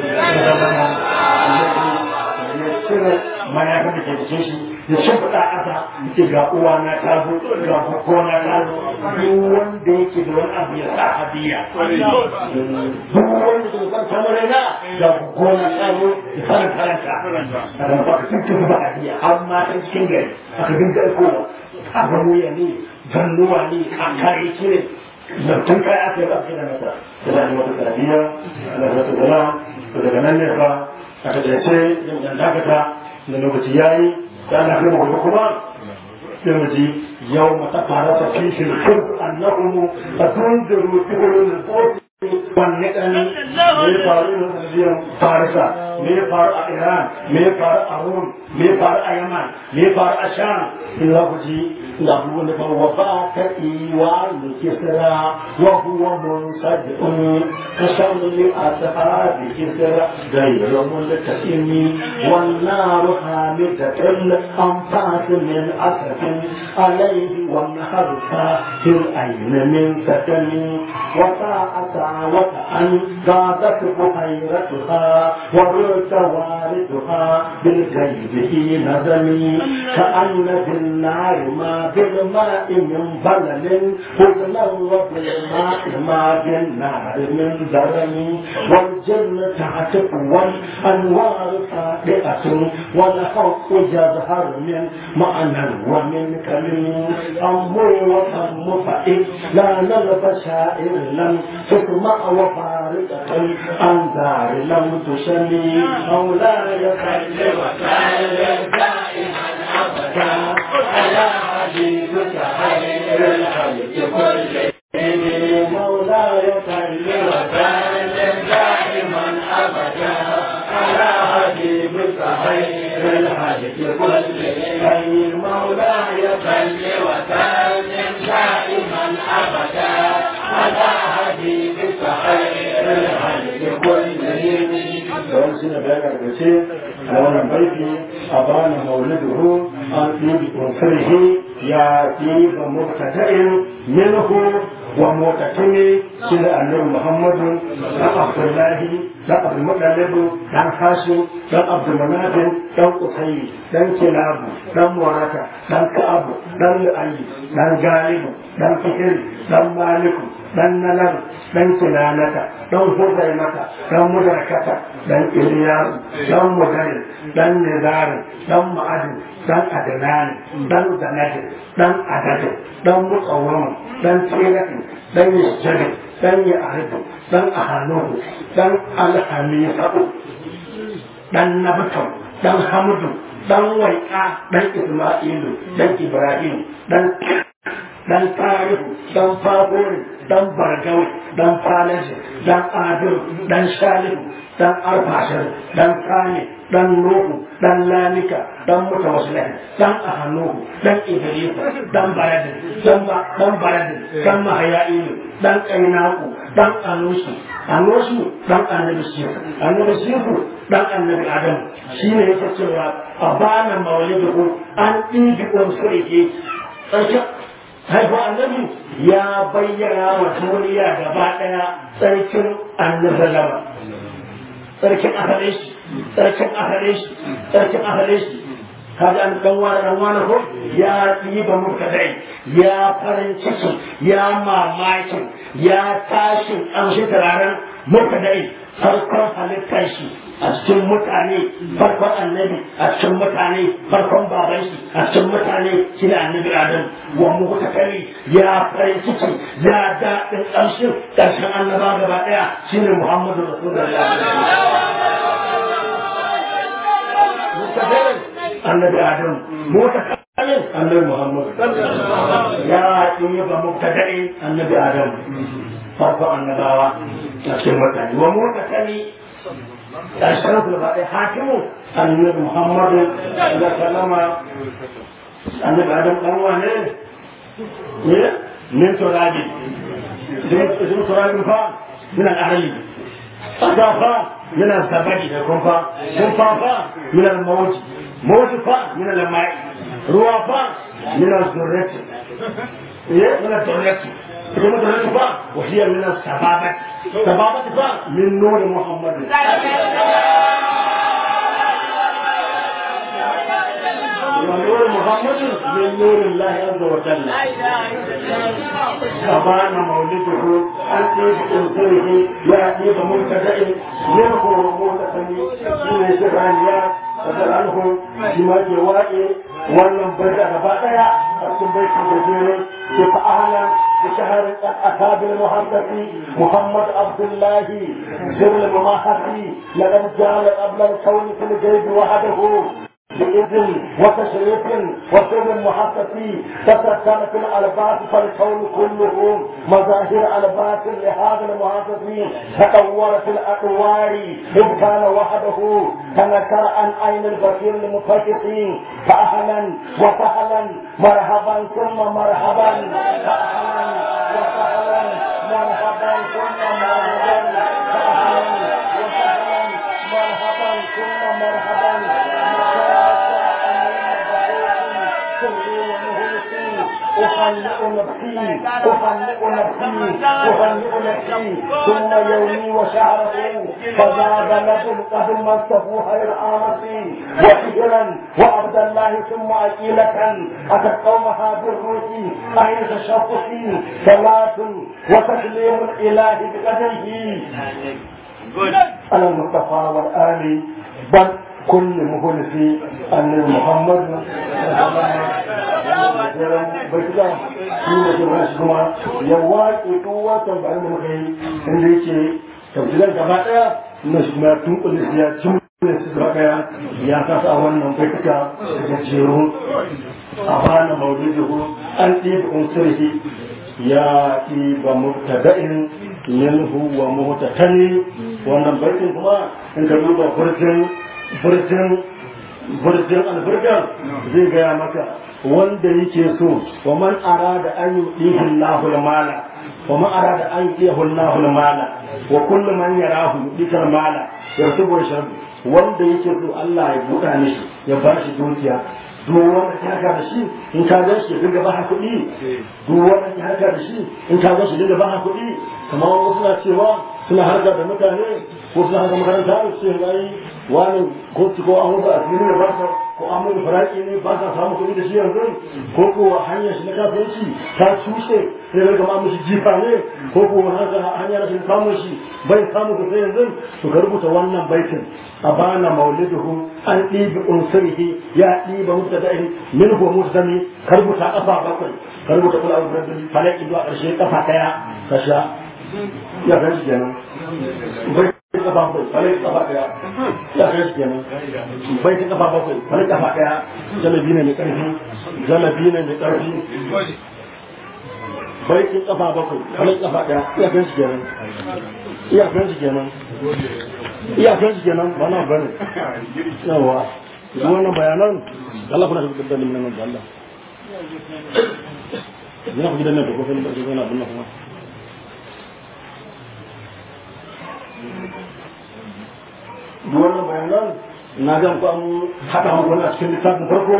mayafin da ke cikin shi ya shimfiɗa ƙasa ce ga uwa na ta zo ga ko na ta zo duk wanda yake da wani abu ya sa hadiya duk wanda ke da kamar na ga ko na ta zo ya fara karanta a da ba ka cikin ba hadiya amma ta cikin gari aka dinga aikowa abin wuya ne zannuwa ne kankare ce ne zartun kai aka yi ba su da masa da da wata tarbiyya da wata zama daga nan ne fa aka ce yin dakata da lokaci yayi da ana kai gobe kuma sai mu ji yau mata fara ta fi shi annahu atunziru tibrul qawti wanne dan me faru da biyan farisa me faru a Iran me faru a Rum me faru a Yaman me faru a Sham in za ku ji da abubuwan da faru wa ba ta iwa da kisra wa huwa munsadun kashamli ashabi kisra gayrun da tasimi wan naru hamidatul anfas min asfin alayhi wan harfa fil ayn min satami wa sa'ata وكأن غابت بحيرتها ورد واردها بالغيب نزمي كأن بالنار ما بالماء من بلل حزنا وبالماء ما بالنار من زرم والجنة تعتق والأنوار صادقة والحق يظهر من معنى ومن كلم أمر وتم فإن لا نلف شائر لم تسمع وفارقة الأنذار لم تشمي مولاي صل وسلم دائما أبدا على خير الخلق كلهم مولاي صل وسلم دائما أبدا على حبيبك خير الخلق كلهم مولاي صل وسلم دائما أبدا على حبيبك خير الخلق كلهم. don suna da gargace da wannan baiti a bana mauliduhu an ɗibi ƙunsarhi ya ɗiba mubtada'in minhu wa mutatimi shi da annabi muhammadu dan abdullahi dan abdulmutallib dan hashim dan abdulmanafin dan qusay dan kilabu dan murata dan ka'ab dan ali dan galibu dan fikir dan maliku dan nalar dan kinanata dan hudaymata dan mudarkata dan iliyas dan mudari dan nizar dan ma'ad dan adnan dan zanad dan adad dan muqawwam dan tirati dan yajri dan ya'rif dan ahanu dan alhamisu dan nabatu dan hamdu dan waiqa dan isma'ilu dan ibrahim dan tarihu dan faburi dan bargawi dan falaji dan adir dan shalihu dan arbashir dan sani dan nuhu dan lamika dan mutawassilih dan ahanuhu dan idris dan baradin dan mahayailu dan kainaku dan anusu dan annabi shifu dan annabi adam shine yake cewa abana mawlidu an ɗibi unsurihi haifu annabi ya bayyana wa duniya gaba daya tsarkin annabi lama tsarkin ahalin shi kaji an dan wani ko ya ɗiba mubtada'i ya farin ciki ya mamakin ya tashin amshi turaren mubtada'i farkon halittar shi a cikin mutane farkon annabi a cikin mutane farkon baban shi a cikin mutane shi da annabi adam wa mutakali ya farin ciki ya daɗin ƙamshin ƙarshen annaba gaba ɗaya shine muhammadu rasulullah annabi adam mutakallim annabi muhammad ya ɗiba mubtada'i annabi adam farkon annabawa a cikin mutane wa mutakali أشرف الغائب حاكم النبي محمد صلى الله عليه وسلم النبي آدم قالوا من تراب من الأهل أضافا من الزبد كنفا من الموت موتفا من الماء روافا من الذرة من الذرة ثم تنتفع وهي من السبابة من نور محمد ونور محمد من نور الله عز وجل أبان مولده أنت بإنسانه يأتي بمبتدأ منه ومبتدأ من الشرعيات فدل عنه بما جوائي wannan bai da gaba daya a cikin baitin gajere ke fa ahlan bi shahr al-atab al-muhaddisi muhammad abdullah sirr al-mahati laqad jala qabla al-kawn fil ghaib wahdahu بإذن وتشريف وسر محققي تتكلم في الألباس فالكون كلهم مظاهر ألباس لهذا المحققين تطورت الأطوار إذ كان وحده تنكر عن عين البصير المفكرين فأهلا وسهلا مرحبا ثم مرحبا فأهلا وسهلا مرحبا ثم مرحبا فأهلا وسهلا مرحبا ثم مرحبا أهنئ نفسي ثم يومي وشعره فزاد لكم قد مسه خير آمتي وحجرا وعبد الله ثم أكيلة أتت قومها بالروح أين تشفقي صلاة وتسليم الإله بقدره على المصطفى والآل بل كل مخلصي أن محمد baituka shi ne ke wani kuma ya waƙe kowa tambayin da muka yi inda yake tafsirar gaba ɗaya na shi kuma tun kulis ya cin su gaba ɗaya ya kasa a wannan baituka da jeru a bana maulidi ko an ɗiba unsurihi ya ɗiba mubtada'in minhu wa muhtatani. wannan baitin kuma in ka duba burjin alburgan zai gaya maka wanda yake so wa man arada an yudihi Allahu al-mala wa man arada an yudihi Allahu al-mala wa kullu man yarahu yudika al-mala yartubu sharb wanda yake so Allah ya buɗa mishi ya ba shi dukiya duk wanda ya haka da shi in ka gan shi dinga ba kuɗi duk wanda ya haka da shi in ka gan shi dinga ba kuɗi kamar wasu suna cewa suna harka da mutane ko suna harka makaranta su ce wai wani ko an wuce a cikin da ba sa ko an mutu faraki ne ba sa samu kuɗi da shi yanzu ko ko hanyar shi na kasuwanci ta cushe sai ya gama mishi jifa ne ko ko hanyar shi samun shi bai samu da sai yanzu to ka rubuta wannan baitin a bana mauliduhu an ɗibi unsurihi ya ɗiba mubtada'in minhu mutami ka rubuta ƙafa bakwai ka rubuta kula abu rabbi falaki zuwa ƙarshe ƙafa ɗaya ka sha ya kai shi kenan baitin ƙafa bakwai falaki ƙafa ɗaya ya kai shi kenan baitin ƙafa bakwai falaki ƙafa ɗaya jalabi ne mai ƙarfi baitin ƙafa bakwai falaki ƙafa ɗaya ya kai shi kenan iyakar shi kenan ba na bane yawa duk wannan bayanan Allah kuna shi da nan da Allah yana ku gidan nan da kofin da yana abun nan kuma duk wannan bayanan na ga ku an hada mu wannan cikin littafin farko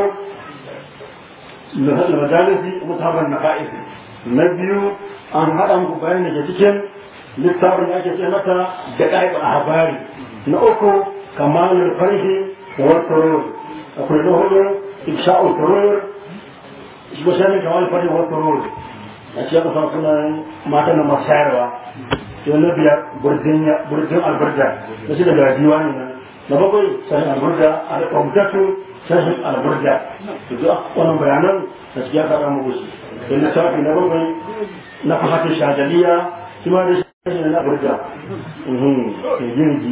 na majalisi mutaban naqais na biyu an hada muku bayani da cikin littafin da ake ce mata da ƙa'ibul ahbari na uku kamalul farhi wa surur akwai na hudu ifsha'ul surur shi ko shanin kamalul farhi wa surur a ce ka san sunan matan na masayarwa to na biyar burjin alburda da shi daga diwani nan na bakwai shanin alburda al-qamdatu shanin alburda to duk wannan bayanan da shi ya faɗa muku shi to littafi na bakwai na fahatul shadaliya shi ma da na burda jirgi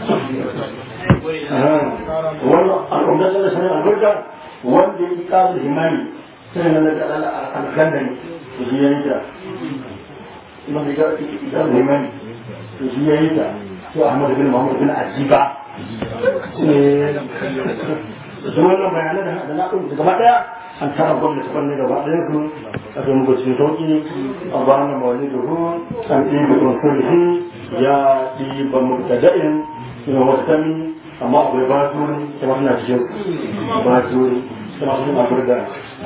wannan al'umma da sanin alburda wanda ya yi kasu himani sai na alkandari da shi ya yi ta wanda ya yi kasu himani da shi ya yi ta su ahmad bin muhammad bin ajiba su wannan bayanan da na ɗauki gaba ɗaya an tara gwamnati fanni gaba ɗaya su a kai muku cikin sauƙi a bana mawali da hu an ɗiba kunsurhi ya ɗiba mubtada'in ina wasami amma akwai baturi ta masu na cikin baturi ta masu yin abirga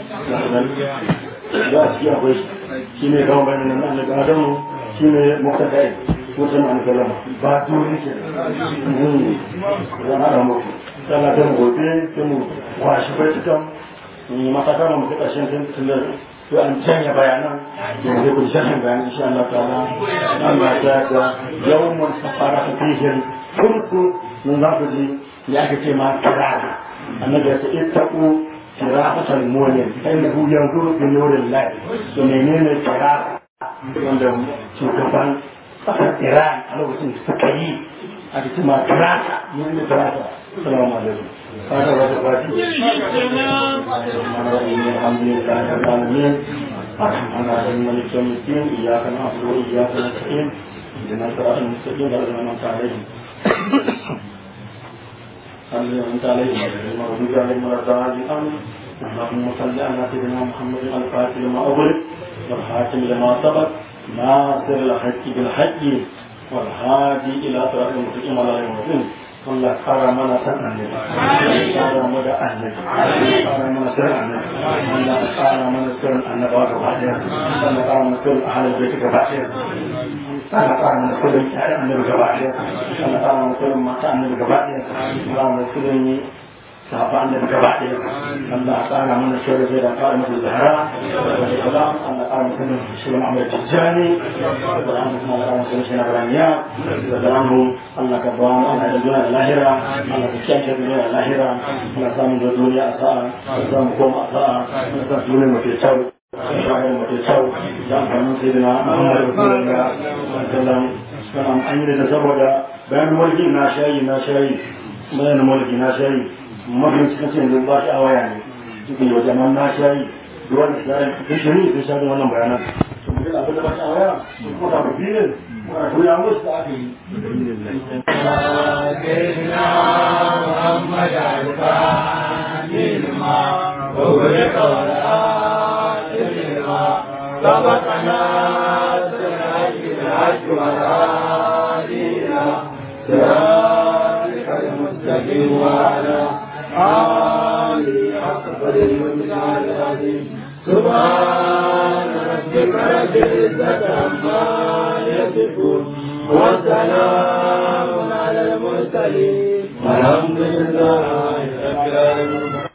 za a ciki akwai shi ne kama bayan nan an daga adamu shi ne mubtada'in wata ma'an kalama baturi ke zan haɗa muku sannan ta mu gobe ta mu kwashi baitukan mata kama mutu ƙarshen tun da to an canya bayanan da zai kun sharhin bayanan insha Allah ta'ala Allah ta ga yawmun safara ta fihin kurku mun za ku ji ya aka ce ma kirara annabi ya ce ittaqu kira'atal mu'min fa innahu yanzuru bi nuril lahi to menene kirara wanda shugaban kasar Iran a lokacin da suka yi aka ce ma kirara menene kirara assalamu alaikum هذا هو الواجب. الحمد لله رب العالمين. الرحمن الرحيم مالك يوم الدين إياك نعبد وإياك نستعين. اهدنا الصراط المستقيم صراط الذين أنعمت عليهم. أنعمت عليهم غير المغضوب عليهم ولا الضالين. اللهم صل على سيدنا محمد الفاتح لما أغلق والخاتم لما سبق ناصر الحق بالحق والهادي إلى صراط المستقيم وعلى آله وصحبه. Allah kara mana san annabi, kara mu da annabi, kara mana san annabi, Allah kara mana san annabawa gaba ɗaya, Allah kara mana san ahlul bait gaba ɗaya, Allah kara mana san ƴaƴan annabi gaba ɗaya, Allah kara mana san mata annabi gaba ɗaya, Allah kara mana san sahaba annabi gaba ɗaya, Allah kara mana san da kara mana zahra, Allah kara mana san shi Muhammad Tijani, Allah kara mana san shi Ibrahimiya, Allah ka ba mu ana da duniya da lahira, Allah ka kiyaye duniya da lahira, Allah samu da duniya a sa'a, Allah samu koma a sa'a, Allah samu duniya mafi kyau, Allah mafi kyau, da amfanin sayyidina Muhammad Rasulullah sallallahu alaihi an yi da saboda bayan mulki na shayi, bayan mulki na shayi, mafi cikin cin ba shi a waya ne, cikin yau zaman na shayi, wannan shari'a sun shaɗin wannan bayanan mutum abin da ba shi a waya kuma da babi ne kuma tuya musu da aka yi سبقنا سراج الحج والهادينا صراطك المستقيم وعلى آله حق قدره ومقداره العظيم سبحان ربك رب العزة عما يصفون وسلام على المرسلين والحمد لله رب العالمين.